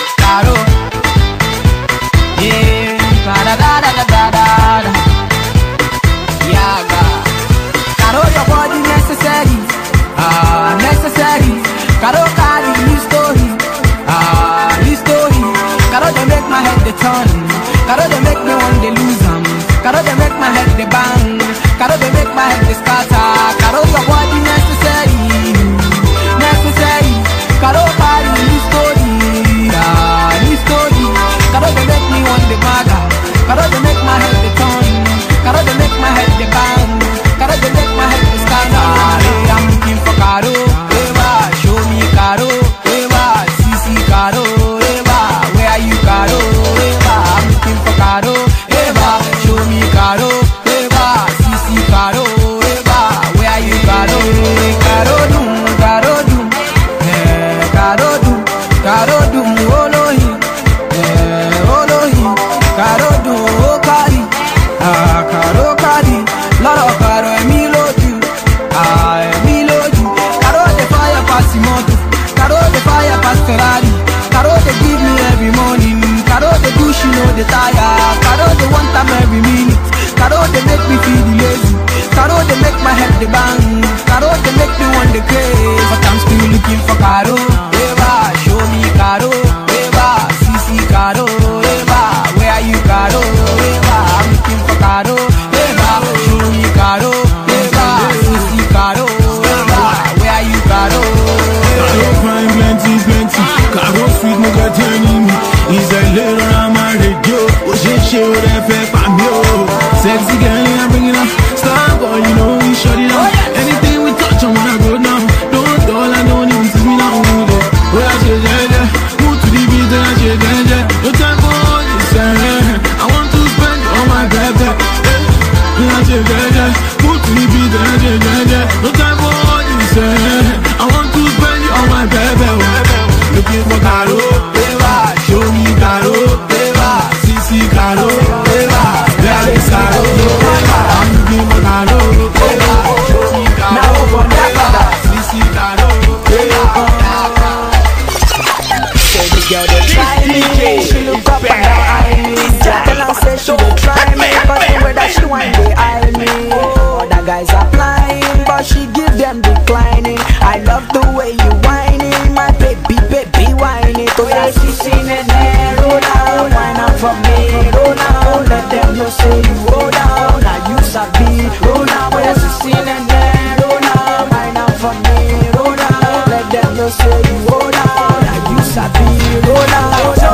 the tire. Caro they want time every minute. Caro they make me feel lazy. Caro they make my head the bang. Caro they make me want the craze. But I'm still looking for Caro. Eva, show me Caro. Eva, C C Caro. Eva, where are you Caro? Eva, I'm looking for Caro. Eva, show me Caro. Eva, C C Caro. Eva, where are you Caro? Caro fine, plenty, plenty. Caro sweet, no get enemy. He's a little on my radio. Oh, she show that fair family. Sexy girl, I'm bringing up. Star boy, you know we shut it up. Anything we touch, I wanna go down. Don't call, I don't even see me now. Oh, I say, yeah, yeah. Move to the beat, and I say, yeah, yeah. No time for all this, yeah. I want to spend it on my baby. And I say, yeah, yeah. Move to the beat, and I say, yeah, yeah. No time for all this, yeah. I want to spend it on my baby. Looking for Caro, Eva, show me Caro, Eva, C C Caro, Eva, there is Caro, Eva, I'm looking for Caro, Eva, show me Caro, Eva, C C Caro, Eva. Say this girl they try me, she look up and down eye me. Tell her say she dey try me, but the way that she whine they eye me. Other guys are flying, but she give them declining. I love the way you whining, my baby, baby whining. Oh yeah, she seen it there, roll down, whine up for me, roll down. Let them know say you roll down, now you sabi, roll down. Oh yeah, she seen it there, roll down, whine up for me, roll down. Let them know say you roll down, now you sabi, roll down.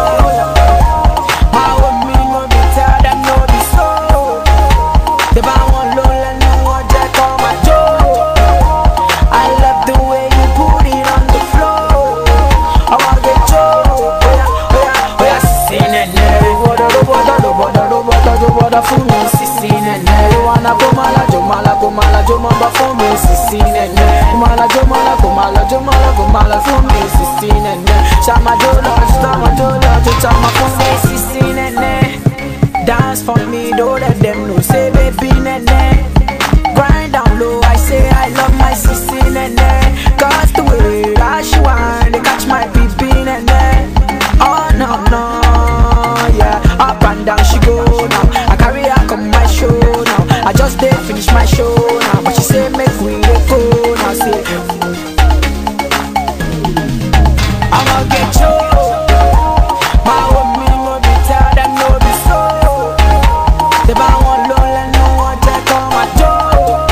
My own me no be tell them no be so. They buy one low, let no one jack on my toe. I love the way you put it on the floor. I wanna get Joe. Oh yeah, oh yeah, oh yeah, sing it now. Roboda, roboda, roboda, roboda, roboda for me, sing it now. You wanna go mala, jo mala, go mala, jo mamba for me, sing it now. Mala, jo mala, go mala, jo mala, go mala for me, sing it now. Chama jo la, chama jo la, jo chama for me, sing it now. Dance for me, don't let them know, say baby nene. Grind down low, I say I love my sissy nene. Cause the way that she whine, they catch my pee nene. Oh no no, yeah. Up and down she go now. I carry her come my show now. I just did finish my show now, but she say make we go now. Say I'ma get you. My woman no be tell them no be so. They buy one low, let no one take on my toe.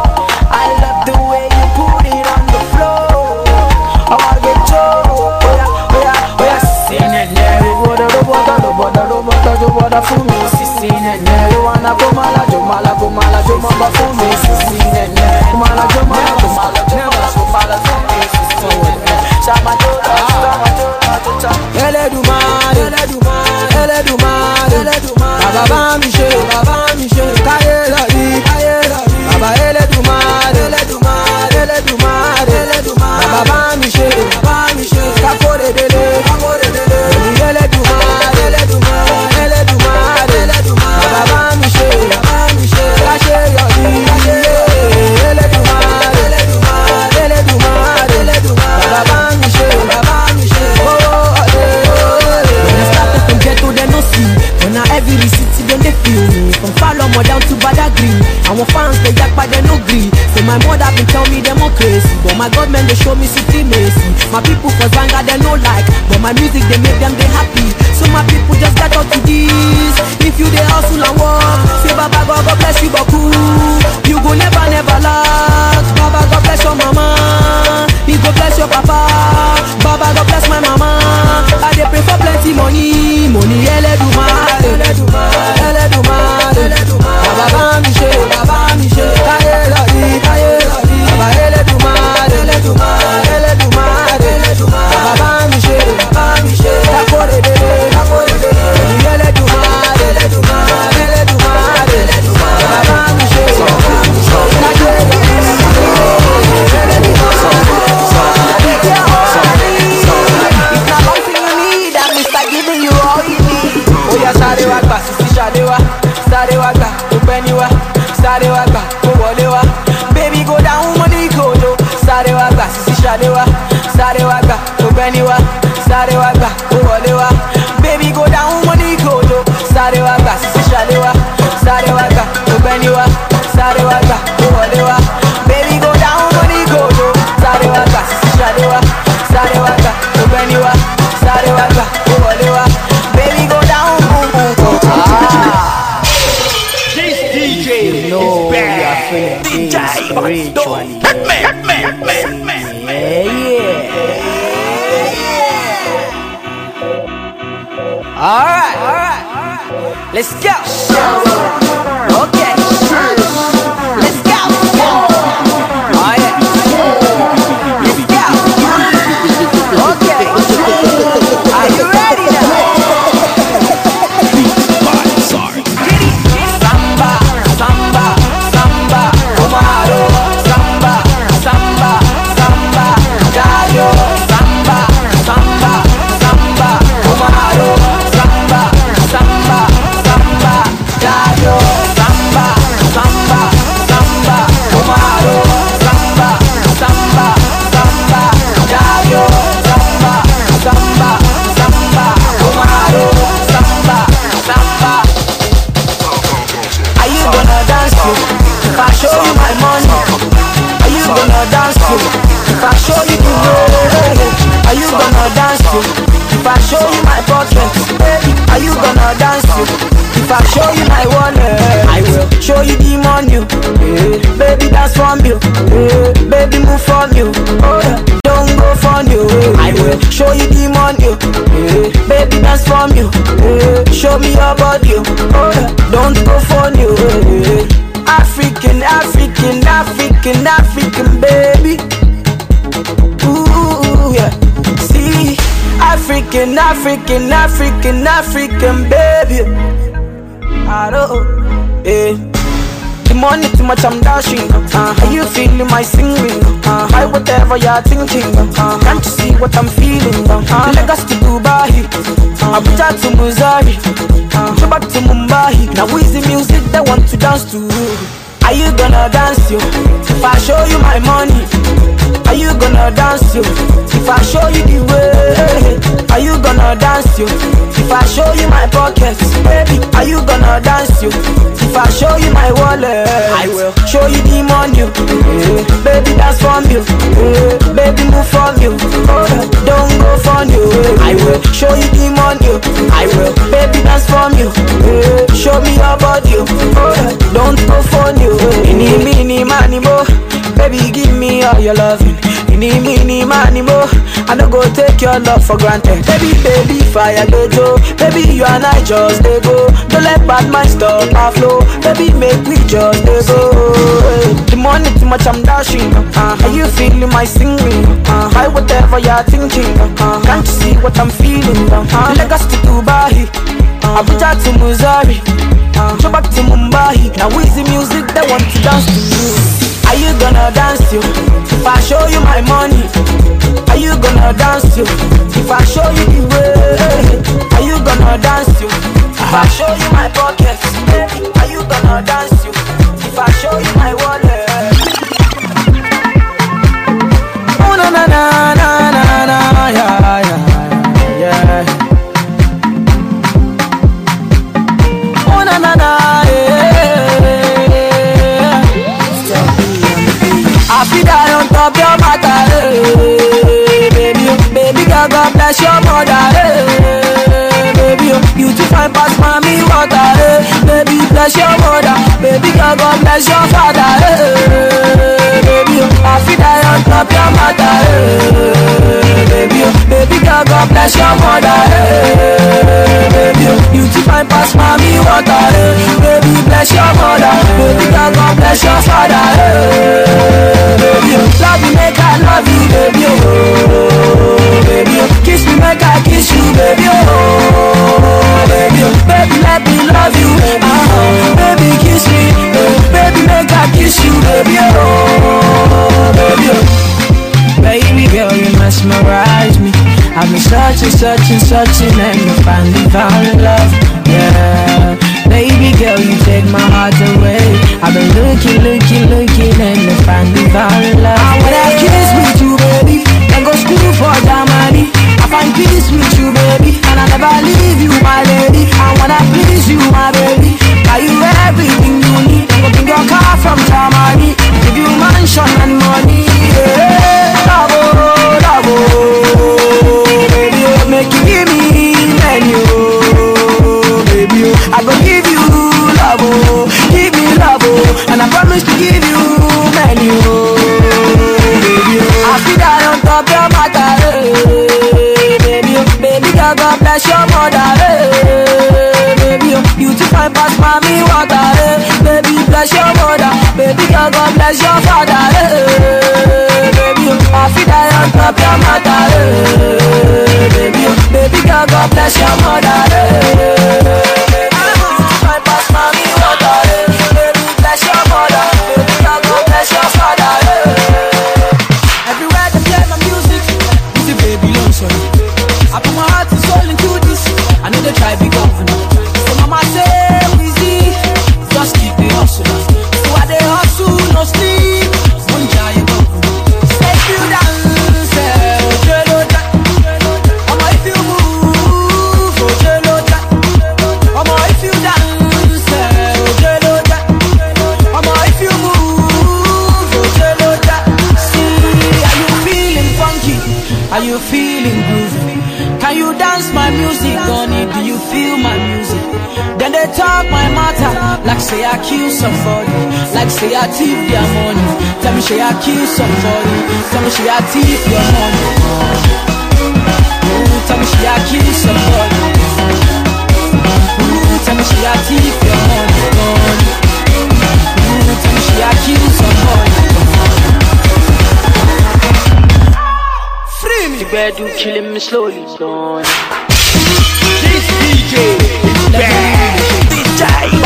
I love the way you put it on the floor. I wanna get you. Oh yeah, oh yeah, oh yeah, sing it now. Roboda, roboda, roboda, roboda, roboda for me, sing it now. You wanna go mala, jo mala, go mala, jo mamba for me, sing it now. Mala, jo mala, go mala, jo mala, go mala for me, sing it now. Chama jo la, chama jo la, jo chama. Eledumare, Eledumare, Eledumare, Eledumare. Baba mi she, Baba mi she, kaye la di, kaye la di. Baba Eledumare, Eledumare, Eledumare, Eledumare. Baba mi she, Baba mi she, kakore dele, kakore dele. Eledumare, Eledumare, Eledumare, Eledumare. Baba mi she, Baba mi she, kaye la di, kaye la di. Eledumare, Eledumare, Eledumare, Eledumare. Baba mi she, Baba mi she, oh oh. When I started from ghetto, they no see. When I every city, then they feel me. From Falomo down to Badagry, our fans they yak but they no gree. So my mother been tell me them all crazy, but my God man they show me supremacy. My people for Zanga they no like, but my music they make them they happy. So my people just get up to this. If you they hustle and work, say Baba God, God bless you Baku. You go never never lack. Baba God bless your mama, He go bless your papa. Baba God bless my mama. I dey pray for plenty money, money Eledumare, Eledumare, Eledumare, Eledumare. Baba mi she, Baba mi she, kaye la di, kaye la di. Baba Eledumare, Eledumare, Eledumare, Eledumare. Baba mi she, Baba mi she, kakore dele, kakore dele. Eledumare, Eledumare, Eledumare, Eledumare. Baba mi she, Baba mi she, kaye la di, If not one thing you need, I'm Mister giving you all you need. Oh yeah, sorry, what pass? spiritually. Yeah, yeah. Alright, alright. Let's go. Okay. Let's go. Oh yeah. Let's go. Okay. Are you ready now? Samba, samba, samba, Omaro, samba, samba, samba, Dayo, samba, samba, samba, Omaro, samba, samba, samba, Dayo, samba, samba, samba, Omaro, samba, samba, samba, Dayo, samba, samba, samba, Omaro, samba, samba. Are you gonna dance to if I show you my money? Are you gonna dance to if I show you the way? Are you gonna dance to if I show you my pocket? Are you gonna dance to if I show you my wallet? I will show you the money, yeah. Baby dance from you, yeah. Baby move from you, oh yeah. Don't go from you, yeah. I will show you the money, yeah. Baby dance from you, yeah. Show me your body, oh yeah. Don't go from you, yeah. African, African, African, African baby. Ooh yeah. See, African, African, African, African baby. I don't, yeah. The money too much, I'm dashing. Uh, are you feeling my singing? Uh, I whatever you're thinking. Uh, can't you see what I'm feeling? Uh, Lagos to Dubai, uh, Abuja to Missouri, uh, back to Mumbai. Now is the music they want to dance to? Are you gonna dance yo? If I show you my money, are you gonna dance yo? If I show you the way, are you gonna dance yo? If I show you my pockets, baby, are you gonna dance yo? If I show you my wallet, I will show you the money, yeah. Baby dance from you, yeah. Baby move from you, oh, don't go from you, yeah. I will show you the money, I will, baby dance from you, yeah. Show me your body, oh, don't go from you, yeah. Any, mini, money, mo, baby give me all your loving. Any, mini, money, mo, I don't go take your love for granted. Baby, baby, fire dojo, baby you and I just they go. Don't let bad mind stop our flow. Baby, make me just they go. The money too much, I'm dashing. Uh, are you feeling my singing? Uh, I whatever you're thinking. Uh, can't you see what I'm feeling? Uh, Lagos to Dubai, uh, Abuja to Missouri, uh, back to Mumbai. Now is the music they want to dance to you? Are you gonna dance to if I show you my money? Are you gonna dance to if I show you the way? Are you gonna dance to if I show you my pockets? Are you gonna dance to if I show you my wallet? Oh na na na na na na yeah yeah yeah. Oh na na na yeah. I feel that on top your matter, hey. Baby, baby girl, God bless your mother, hey. Baby, you too fine past mommy water, hey. Baby, bless your mother, baby girl, God bless your father, hey. Baby, I feel that on top your matter, hey. Baby, baby girl, God bless your mother, hey. Baby, you too fine past mommy water, hey. Baby, bless your mother, baby girl, God bless your father, hey. Baby, love me, make I love you, baby, oh, baby, kiss me, make I kiss you, baby, oh, baby, baby, let me love you, uh-huh. Baby, kiss me, baby, make I kiss you, baby, oh, baby, baby girl, you mesmerize me. I've been searching, searching, searching, and I finally found love, yeah. Baby girl, you take my heart away. I've been looking, looking, looking, and I finally found love. I wanna kiss with you, baby, then go school for Germany. I find peace with you, baby, and I never leave you, my lady. I wanna please you, my baby, buy you everything you need. Go bring your car from Germany, give you mansion and money, yeah. Love, oh, love, oh, baby, make you give me menu, baby, I go give you love, oh, give me love, oh, and I promise to give you menu, mother, eh. Baby, bless your mother. Baby, God, God bless your father, eh. Baby, I feel die on top your mother, eh. Baby, baby, God, God bless your mother, eh. My pass mommy water, eh. Baby, bless your mother. Baby, God, God bless your father, eh. Everywhere they play my music, this is baby long sorry. I put my heart and soul into this. I know they try big governor. So mama say, Weezy, just keep the hustle. So I they hustle, no sleep. One giant governor. Stay you dance, oh jello jack. Mama if you move, oh jello jack. Mama if you dance, oh jello jack. Mama if you move, oh jello jack. See, are you feeling funky? Are you feeling groovy? Can you dance my music, honey? Do you feel my music? Then they talk my matter, like say I kill somebody, like say I thief their money. Tell me say I kill somebody, tell me say I thief your money. Ooh, tell me say I kill somebody. Ooh, tell me say I thief your money. Ooh, tell me say I kill somebody. Free me, better do killing me slowly, son. This D J is bad. D J,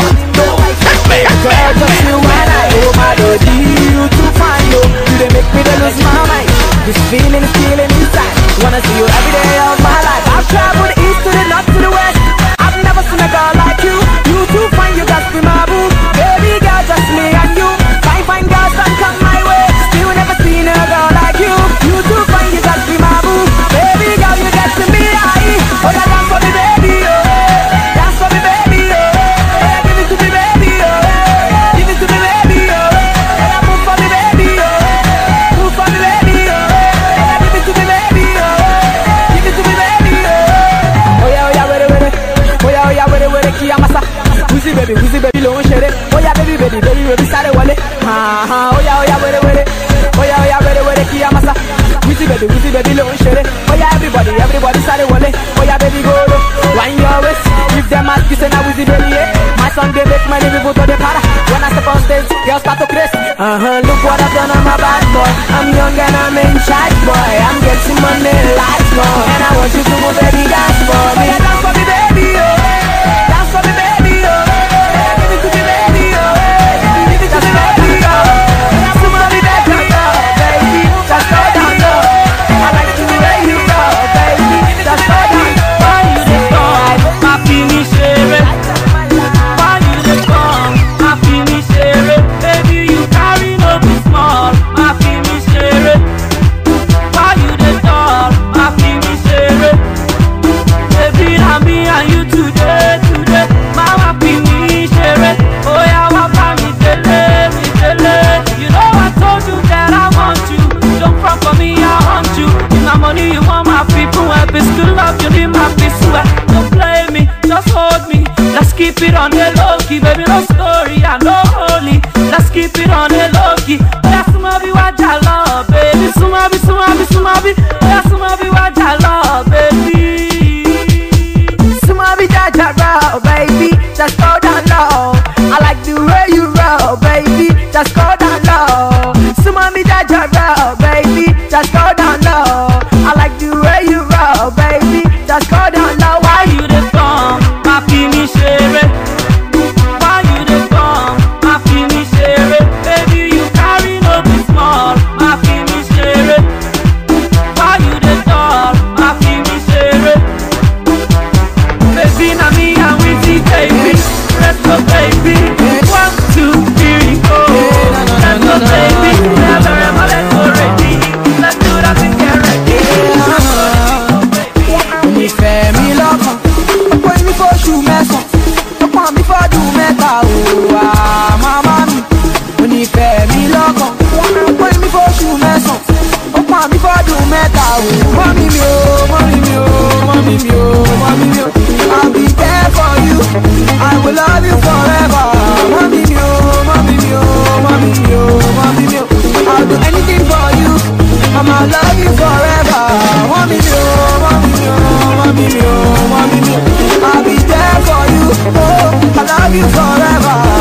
Girl, just you and I, oh my lord, you too fine, yo. You they make me to lose my mind. This feeling is killing inside. Wanna see you every day of my life. I've traveled the east to the north to the west. I've never seen a girl like you. You too fine, you got to be my boo. Baby girl, just me and you. Fine, fine girls, don't come my way. Still never seen a girl like you. You too fine, you got to be my boo. Baby girl, you get to me high. Oh, yeah, dance for me, baby, oh. Dance for me, baby, oh. Yeah, give it to me, baby, oh. Give it to me, baby, oh. Yeah, move for me, baby, oh. Move for me, baby, oh. Yeah, give it to me, baby, oh. Give it to me, baby, oh. Oh yeah, oh yeah, wait, wait, oh yeah, oh yeah, wait, wait, Kiyamasa. Wheezy baby, Wheezy baby, long share. Oh yeah, baby, baby, baby, baby, start it, wale. Ha ha, oh yeah, oh yeah, wait, wait, oh yeah, oh yeah, wait, wait, Kiyamasa. Wheezy baby, Wheezy baby, long share. Oh yeah, everybody, everybody, start it, wale. Oh yeah, baby, go low. Wind your waist. If them ask you say now Wheezy baby, yeah. My song they make money, people to the para. When I step on stage, girls start to craze. Uh huh, look what I've done, I'm a bad boy. I'm young and I'm in charge, boy. I'm getting money like more. And I want you to move, baby, dance for me. Dance for me, baby, oh. Dance for me, baby, oh. Give it to me, baby, oh. Give it to me, baby, oh. Dance for me, baby, oh. Baby, just go down low. I like the way you go, baby. Just go down low. Why you dey come? My finish it. Why you dey come? My finish it. Baby, you carry no be small. My finish it. Why you dey come? My finish it. Baby, na me and you today, today. Mama finish it. Oh yeah, wapa me dele, me dele. You know I told you that I want you. Don't front for me, I want you. In my money, you want my people. I be still love you, need my peace. Don't play me, just hold me. Let's keep it on the low key, baby. No story, I know holy. Let's keep it on the low key. Oh yeah, sumabi wajala, baby. Sumabi, sumabi, sumabi. Oh yeah, sumabi wajala, baby. Sumabi jajara, baby. Just go down low. I like the way you roll, baby. Just go down low. Sumabi jajara, baby. Just go down low. I like the way you roll, baby. Just go down low. Why you dey come? My finish it. Why you dey come? My finish it. Baby, you carry no be small. My finish it. Why you dey talk? My finish it. Baby, na me and Weezy, baby. Let's go, baby. One, two, three, four. Let's go, baby. Let's go, let's go, ready. Let's do that and get ready. Nífẹ̀ẹ́ mi lọ́kàn, ọ̀pọ̀ mi fọ́ṣù mẹ́sàn-án, ọ̀pọ̀ mi fọ́dún mẹ́ta o, màmá mi. Onífẹ̀ẹ́ mi lọ́kàn, ọ̀pọ̀ mi fọ́ṣù mẹ́sàn-án, ọ̀pọ̀ mi fọ́dún mẹ́ta o. Mọ́mí mi o, mọ́mí mi o, mọ́mí mi o, mọ́mí mi o. I'll be there for you, I will love you forever. Mọ́mí mi o, mọ́mí mi o, mọ́mí mi o, mọ́mí mi o. I'll do anything for you, I'ma love you forever. Mọ́mí mi o, mọ́mí mi o, mọ́mí mi o, mọ́mí mi o. I'll be there for you, oh, I love you forever.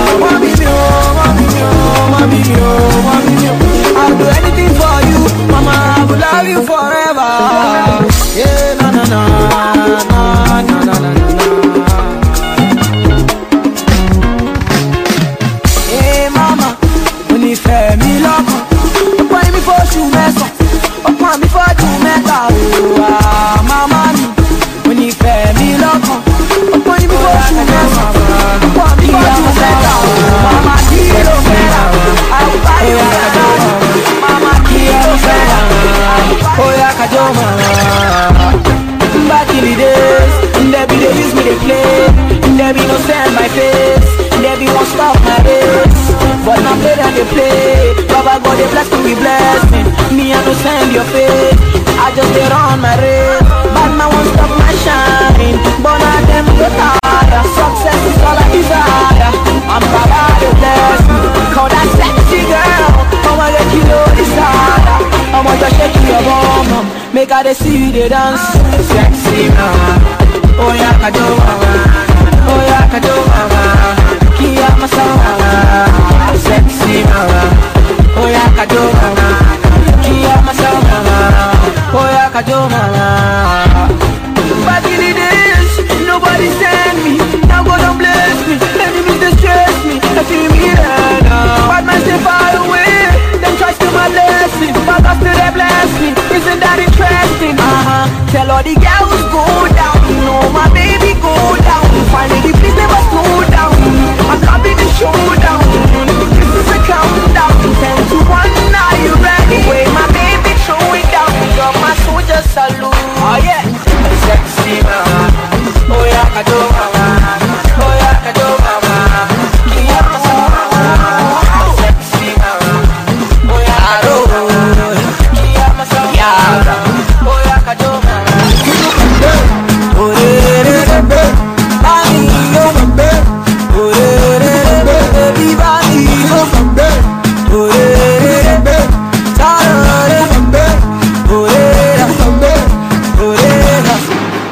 your face. I just get on my race. Bad man won't stop my shine. But now them go tired. Success is all I desire. I'm proud to bless me. Call that sexy girl. I'ma get you know this harder. I'ma just shake your bum. Make her they see you they dance. Sexy mama. Oh yeah, I do mama. Oh yeah, I do mama. Kia masama. Sexy mama. Oh yeah, I do mama. Kia masama. Oh yeah, I do mama. Back in the days, nobody sent me. Now God don't bless me. Enemies they stress me. They feel me right now. Bad man stay far away. Them try to my blessing, but I still they bless me. Isn't that interesting? Uh-huh. Tell all the girls go down. No, my baby go down. Finally, please never slow down. I'm coming to showdown. This is a countdown. Ten to one, are you ready? Wait, my baby, show it down. Got my soldier salute. Oh yeah, sexy mama. Oh yeah, I do mama. Oh yeah, I do mama. Kia mama. Sexy mama. Oh yeah, I do mama. Kia mama. Oh yeah, I do mama. Oh yeah, body, oh oh yeah, baby body, oh oh yeah, tired, oh yeah, oh yeah.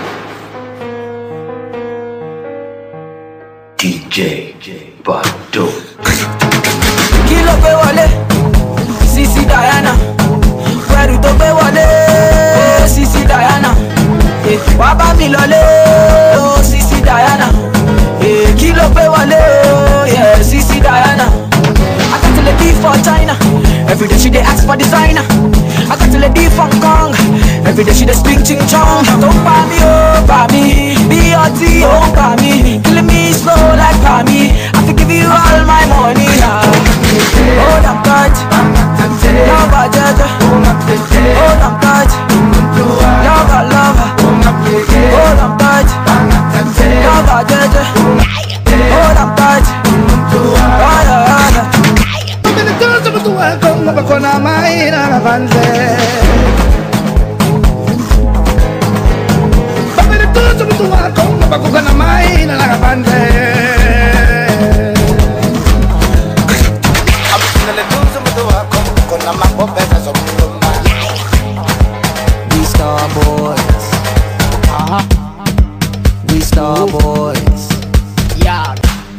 D J Bado. Kilo pe wale, Sisi Diana. Where to pe wale, Sisi Diana. Waba mi lole, oh Sisi Diana. Kilo pe wale, oh yeah, Sisi Diana. I got to let D for China. Every day she dey ask for designer. I got to let D for Hong Kong. Every day she dey speak ching chong. Don't buy me, oh buy me. B O T, oh buy me. Killing me slow like buy me. I have to give you all my money now. Hold on tight, love her, Jaja. Hold on tight, love her, love her. Hold on tight, love her, Jaja. Hold on tight, hold on. Kung mabakona may nanapanse Bakit ito sumutuwa kung mabakugan na may nanapanse We star boys. Uh-huh. We star boys. Yeah.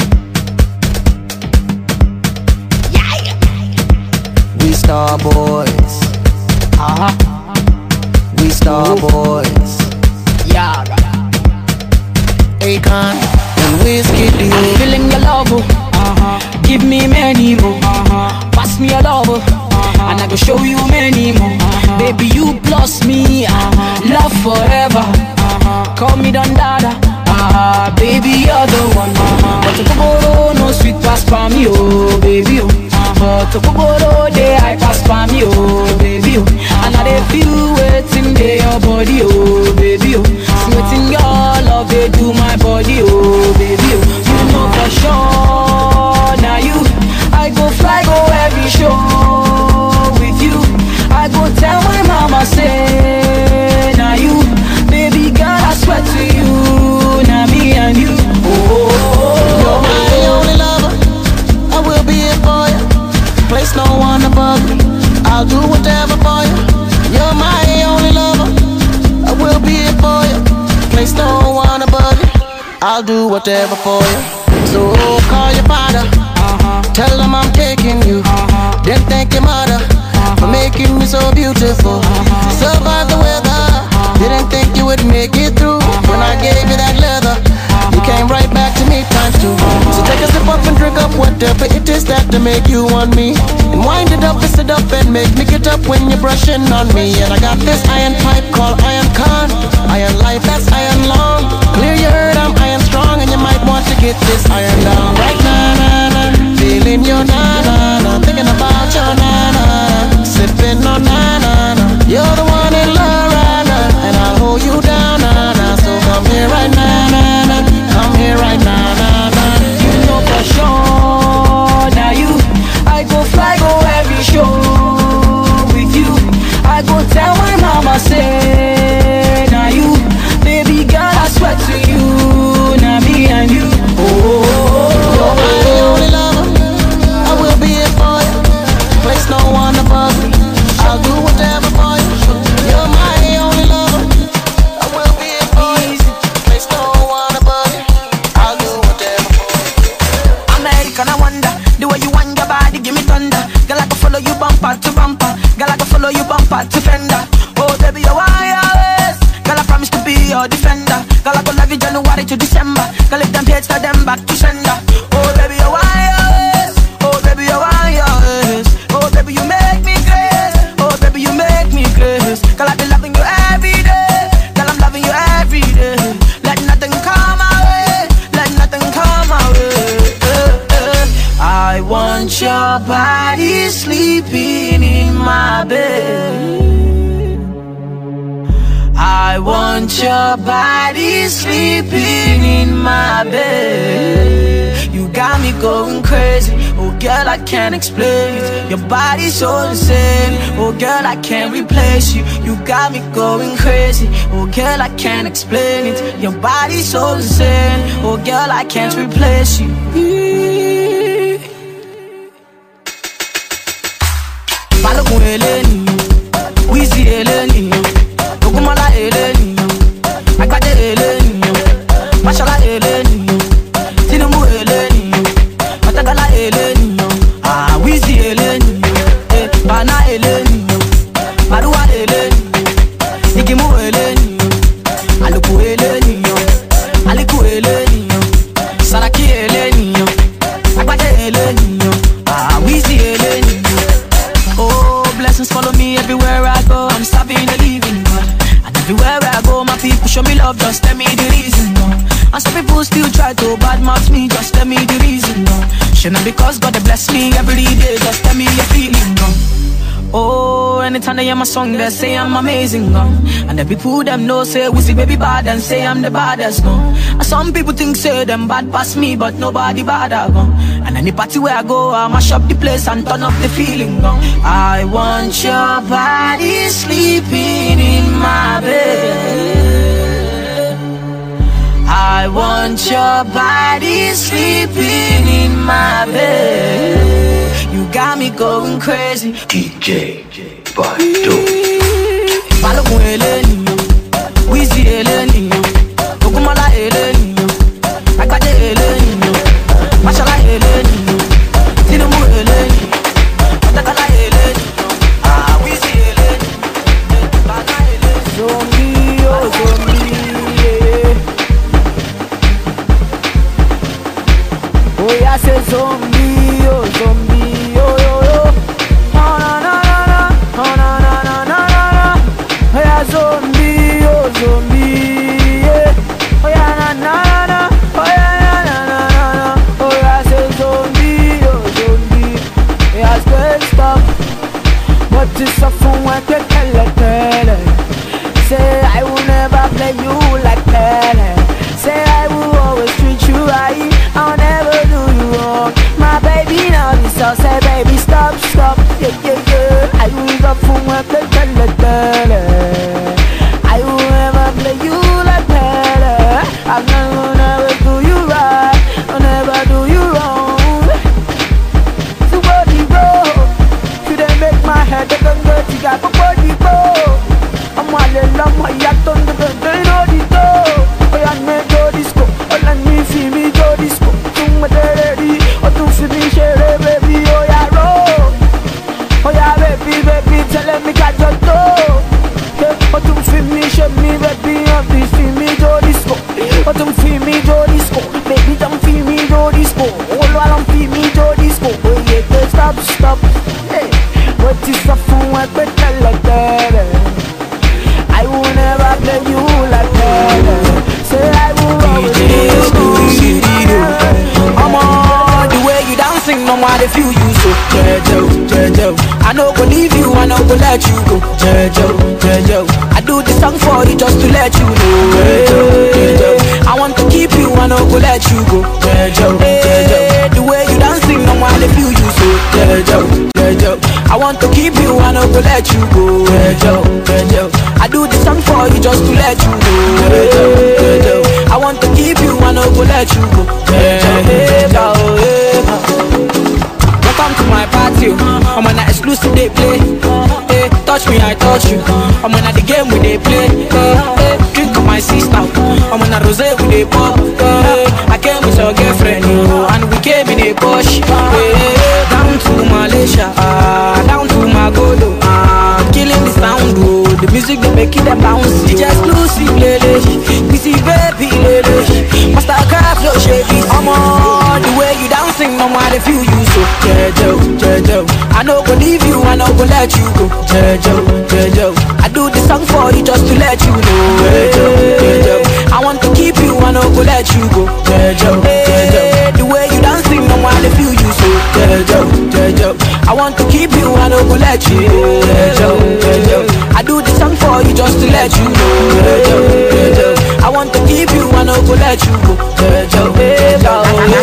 We star boys. Uh-huh. We star boys. Yeah. Akon and Whiskey D. I'm feeling your love, oh. Uh-huh. Give me many more. Uh-huh. Pass me your love, oh. Uh-huh. And I go show you many more. Uh-huh. Baby, you plus me. Uh-huh. Love forever. Uh-huh. Call me Don Dada. Uh-huh. Baby, you're the one. Uh-huh. But the Kogoro no sweet pass for me, oh baby, oh. But the Kogoro they I pass for me, oh baby, oh. And I they feel waiting there your body, oh baby, oh. Sweating your love they do my body, oh baby, oh. You know for sure, now you I go fly, go every show with you. I go tell my mama say, now you, baby girl, I swear to you, now me and you. Oh, oh, oh, You're my only lover. I will be here for you. Place no one above you. I'll do whatever for you. You're my only lover. I will be here for you. Place no one above you. I'll do whatever for you. So call your father. Uh-huh. Tell them I'm taking you. Uh-huh. Then thank your mother uh-huh. for making me so beautiful. Uh-huh. Survive the weather. Uh-huh. Didn't think you would make it through. Uh-huh. When I gave you that leather, uh-huh. you came right back to me times two. Uh-huh. So take a sip up and drink up whatever it is that to make you want me. And wind it up, twist it up and make me get up when you're brushing on me. And I got this iron pipe called Iron Con. Iron life, that's iron long. Clear your heard, I'm iron strong. And you might want to get this iron down right now, nah, nah. Feeling your na na na, thinking about your na na na, sipping on na na na. You're the one in love right now, and I'll hold you down na na. So come here right now, na na. Come here right now, na na. you know for sure, now you I go fly, go every show with you. I go tell chamber. Girl, if them hate, tell them back to sender. Oh baby, you want yours. Oh baby, you want yours. Oh baby, you make me crazy. Oh baby, you make me crazy. Girl, I be loving you every day. Girl, I'm loving you every day. Let nothing come my way. Let nothing come my way. Uh, uh. I want your body sleeping in my bed. I want your body sleeping in my bed. You got me going crazy. Oh girl, I can't explain it. Your body's so insane. Oh girl, I can't replace you. You got me going crazy. Oh girl, I can't explain it. Your body's so insane. Oh girl, I can't replace you. Balogun Eleni, Wizzy Eleni, Ogunmola Eleni, Agbade Eleni, Mashola Eleni, Tinubu Eleni, Matagala Eleni, Ah Wizzy Eleni, eh, Bana Eleni, Marua Eleni, Igimu Eleni, Aluku Eleni, Aliku Eleni, Saraki Eleni, Agbade Eleni, Ah Wizzy Eleni. Oh, blessings follow me everywhere I go. I'm serving the living God. And everywhere I go, my people show me love. Just tell me the reason, no. And some people still try to badmouth me. Just tell me the reason, no. Shouldn't because God they bless me every day. Just tell me your feeling, no. Oh, anytime they hear my song, they say I'm amazing, no. And the people them know say Wizzy baby bad and say I'm the baddest, no. And some people think say them bad past me, but nobody bad, I go. And any party where I go, I mash up the place and turn up the feeling, no. I want your body sleeping in my bed. I want your body sleeping in my bed. You got me going crazy. D J Bado. Balogun Eleni, Wizzy Eleni, Ogunmola Eleni, Agbade Eleni, Mashola Eleni, Tinubu Eleni, Matagala Eleni, Ah Wizzy Eleni, Bana Eleni. Zombie, oh zombie, yeah. Oh yeah, say zombie, oh zombie. Zombie, oh zombie, yeah. Oh yeah, na na na. Oh yeah, na na na na. Oh yeah, say zombie, oh zombie. Yeah, it's stop. But it's a fun when they tell it, tell it. Say I will never play you like that. Say I will always treat you right. I'll never do you wrong. My baby now this all say baby stop, stop. Yeah, yeah, yeah. I will go fun when they tell it, tell it. I will never play you like that. I'm not gonna never do you right. I'll never do you wrong. So body bro, could they make my head a gun go to got body bro? I'm all alone, my yacht on the gun, they know the door. Oh yeah, me go disco, all I need see me go disco. To my daddy, or to finish it, baby, oh yeah, roll. Oh yeah, baby, baby, tell me got your door. Oh, tu finish me, baby, I'm feel me, do disco. Oh, tu feel me, do disco. Baby, don't feel me, do disco. All while I'm feel me, do disco. Oh, yeah, stop, stop. Hey, what is the fun with the tell like that? I will never play you like that. Say I will always do you. I'm on the way you dancing, no matter if you use so. Jejo, Jejo, I no go leave you, I no go let you go. Jejo, Jejo, I do this song for you just to let you know. Jejo, Jejo, I want to keep you, I no go let you go. Jejo, Jejo, the way you dancing, no matter if you use so. Jejo, Jejo, I want to keep you, I no go let you go. Jejo, Jejo, I do this song for you just to let you know. Jejo, Jejo, I want to keep you, I no go let you go. Jejo, Jejo, welcome to my party, I'm on an exclusive they play. Hey, touch me, I touch you. I'm on the game we they play. Hey, hey, drink on my sister. I'm on a rosé we they pop. Hey, I came with your girlfriend, oh, and we came in a Porsche. Hey, down to Malaysia, uh, down to Magodo, uh, killing the sound, oh, the music they make it them bounce. D J exclusive, lele, we see baby, lele, master I feel you so Jejo, Jejo. I no go leave you, I no go let you go Jejo, Jejo. I do this song for you just to let you know Jejo, Jejo. I want to keep you, I no go let you go Jejo, Jejo. The way you dancing, no one I feel you so Jejo, Jejo. I want to keep you, I no go let you go Jejo, Jejo. I do this song for you just to let you know Jejo, Jejo. I want to keep you, I no go let you go Jejo, Jejo.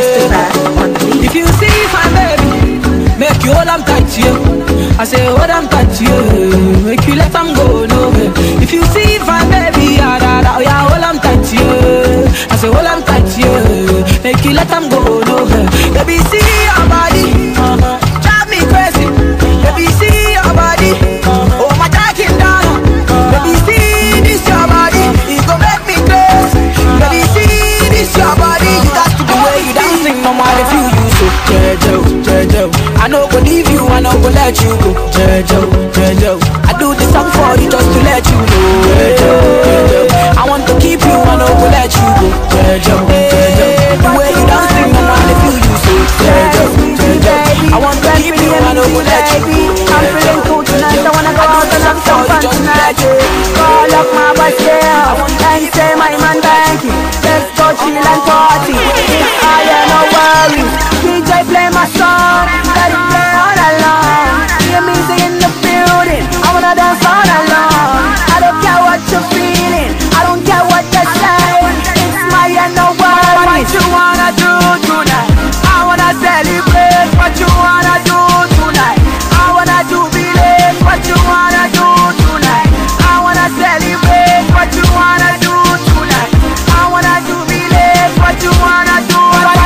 If you see my baby, make you hold am tight to you. I say hold am tight to you, make you let am go no way. If you see my baby, yeah, da, da, yeah, hold am tight to you. I say hold am tight to you, make you let am go no way. Baby see your body, uh-huh, drive me crazy. Baby see your body, uh-huh, oh my jacking down. Baby see this your body, it go make me crazy. Baby see this your body, you got to the way you dancing, no matter if you use so Jejo, Jejo. I no go leave you, I no go let you go Jejo, Jejo. I do this song for you just to let you know Jejo, Jejo. I want to keep you, I no go let you go Jejo, Jejo. The way you dancing, no matter if you use so Jejo, Jejo. I want to keep you, I no go let you go. I'm feeling cool tonight, I wanna go out and have some fun tonight. Call up my boss there and say my man Banky, let's go chill and party. I am no worries, D J play my song, let it play all along. Hear music in the building, I wanna dance all along. I don't care what you're feeling, I don't care what they're saying. It's my and no worries. What you wanna do tonight? I wanna celebrate. What you wanna do tonight? I wanna do believe. What you wanna do tonight? I wanna celebrate. What you wanna do tonight? I wanna do believe. What you wanna do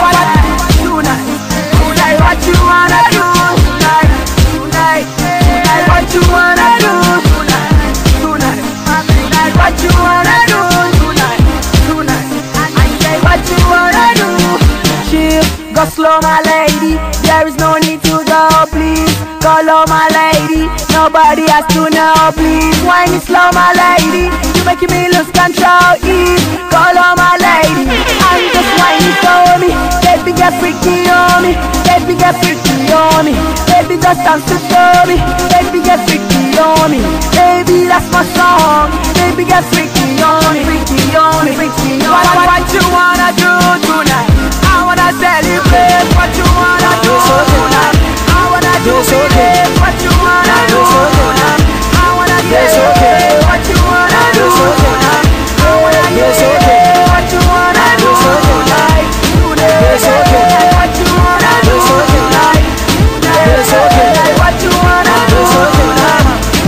tonight? Tonight, what you wanna do tonight? Tonight, tonight, what you wanna do tonight? Tonight, tonight, what you wanna do tonight? Tonight, I say what you wanna do. Chill, go slow, my lady. There is no need to go, please. Go low, my lady. Nobody has to know, please. Wine it slow, my lady. You making me lose control, ease. Go low, my lady. I'm just whining for me. Baby, get freaky on me. Baby, get freaky on me. Baby, just dance to show me. Baby, get freaky on me. Baby, that's my song. Baby, get freaky on me. Freaky on me. Freaky on me. What, what, what you wanna do tonight? I wanna celebrate. What you wanna do tonight? I wanna do it. What you wanna do tonight? I wanna celebrate. What you wanna do tonight? I wanna celebrate. What you wanna do tonight? It's okay. What you wanna do tonight? It's okay. What you wanna do tonight?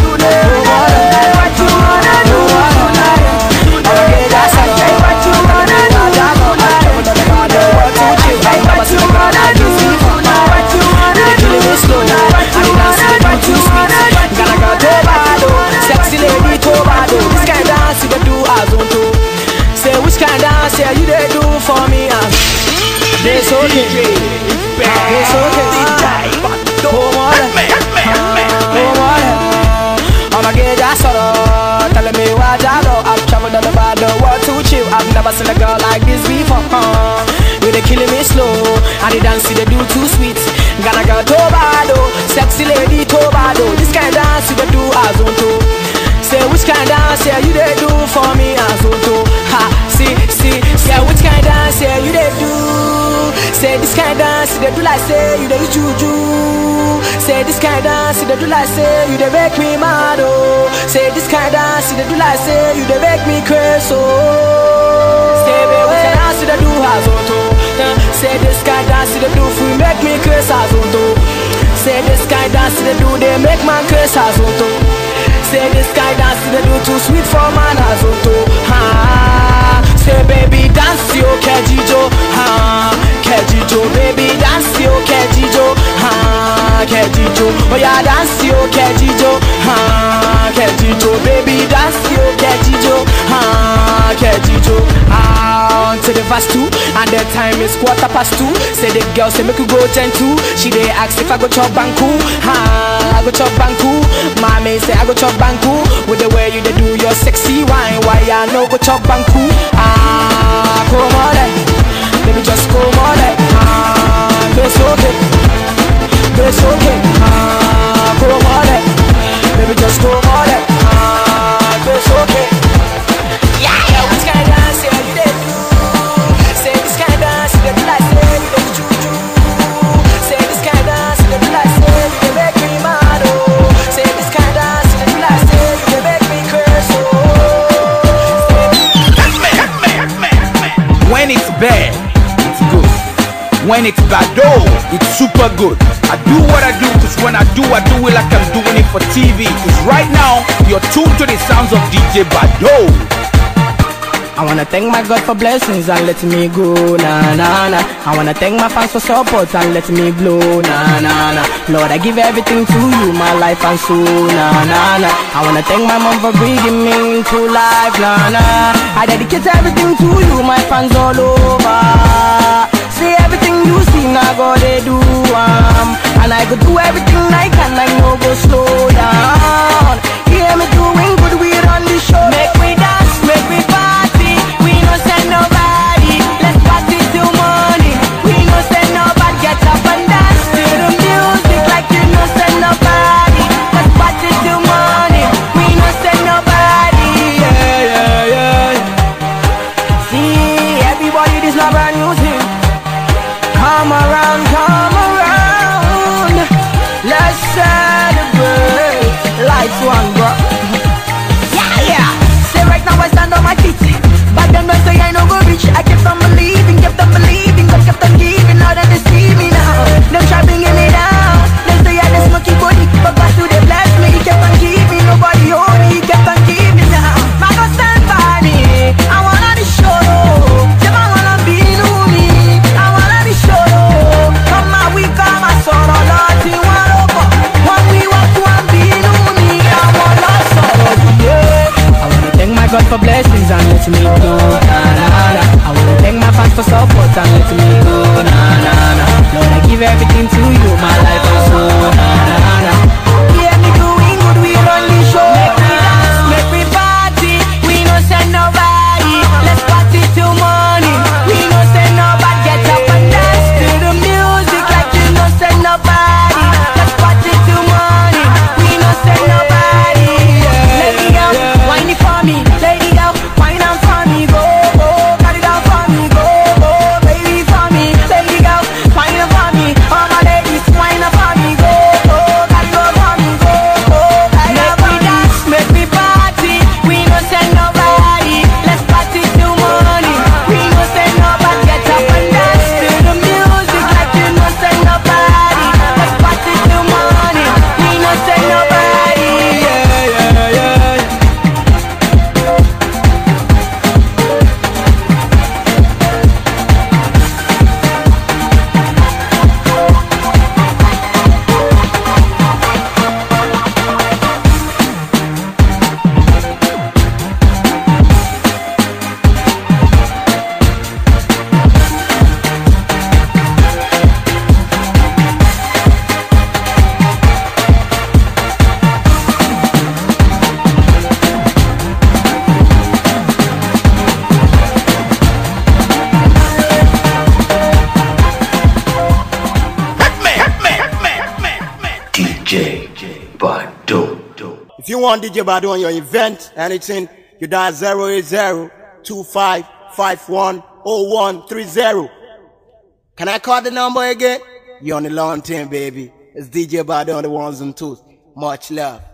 What you wanna do tonight? Okay, that's okay. What you wanna do tonight? What you wanna do tonight? What you wanna do tonight? I dance to the too sweet. Gotta go Tobado, sexy lady Tobado. This kind of dance you can do as on to. Say which kind of dance yeah you they do for me as. It's okay, it's okay. Home on, home on. I'ma get that sort of telling me what I know. I've traveled all over the world to chill. I've never seen a girl like this before. Uh, you they killing me slow, and the dance you they do too sweet. Gonna go Tobado, sexy lady Tobado. This kind of dance you they do as on to. Say which kind of dance yeah you they do for me as on to. Ha, see, see, yeah which kind of dance yeah you they do. Say this kind of dance they do like say you they juju. Say this kind of dance they do like say you they make me mad oh. Say this kind of dance they do like say you they make me crazy oh. Say baby which kind of dance they do as on to. Say this kind of dance they do for make me crazy as on to. Say this kind of dance they do they make man crazy as on to. Say this kind of dance they do too sweet for man as on to. Ha. Say baby dance yo kejijo ha kejijo baby dance yo kejijo ha kejijo oh yeah dance yo kejijo ha kejijo baby dance yo kejijo ha kejijo ah to the verse two and the time is quarter past two. Say the girl say make you go ten two. She dey ask if I go chop banku ha I go chop banku. Mommy say I go chop banku with the way you dey do your sexy wine. Why I no go chop banku ah come on baby just come on ah it's okay. When it's Bado, it's super good. I do what I do, cause when I do, I do it like I'm doing it for T V. Cause right now, you're tuned to the sounds of D J Bado. I wanna thank my God for blessings and letting me go, na na na. I wanna thank my fans for support and letting me blow, na na na. Lord, I give everything to you, my life and soul, na na na. I wanna thank my mom for bringing me into life, na na. I dedicate everything to you, my fans all over. See everything you see, now God they do, um, and I go do everything I can, I no go slow down. Hear me doing good, we run the show. Make me dance, make me party. We no send nobody, let's party till morning. We no send nobody, get up and dance to the music like you no send nobody. Let's party till morning. We no send nobody, yeah, yeah, yeah. See everybody, this not brand new thing. Come around, come around. Let's celebrate. Lights one, bro. Yeah, yeah. Say right now I stand on my feet. But them don't say I no go reach. I kept on believing, kept on believing, God kept on giving. Now that they see me now, them try bringing me down. They say I just smoky body, but God still they bless me. He kept on giving, nobody hold me. He kept on giving now. I go stand by me. I wanna the show. Them I wanna be new me. I wanna the show. Come on, we come my sorrow, Lord, you want over. One we walk, one be new me. I wanna sorrow, yeah. I wanna thank my God for blessings and letting me go, na na na. I wanna thank my fans for support and letting me go, na na na. Lord, I give everything to you, my life and soul, na na na. Hear me doing good, we run the show. Make me dance, make me party. We no send nobody, let's party till morning. We no send nobody, get up and dance to the music like you no send nobody. Let's party till morning. We no send nobody, yeah. Lady girl, whine it for me. Lady girl, whine on for me. Go, go, cut it down for me. Go, go, baby for me. Lady girl, whine on for me. All my ladies, whine on for me. Go, go, cut it down for me. Go, go, cut it down for me. Make me dance, make me party. We no send nobody. Let's party till morning. We no send nobody. Get up and dance to the music like you no send nobody. Let's party till morning. We no send nobody. Yeah, yeah, yeah. D J Bado. If you want D J Bado on your event, anything, you dial zero eight zero two five five one zero one three zero. Can I call the number again? You're on the long term, baby. It's D J Bado on the ones and twos. Much love.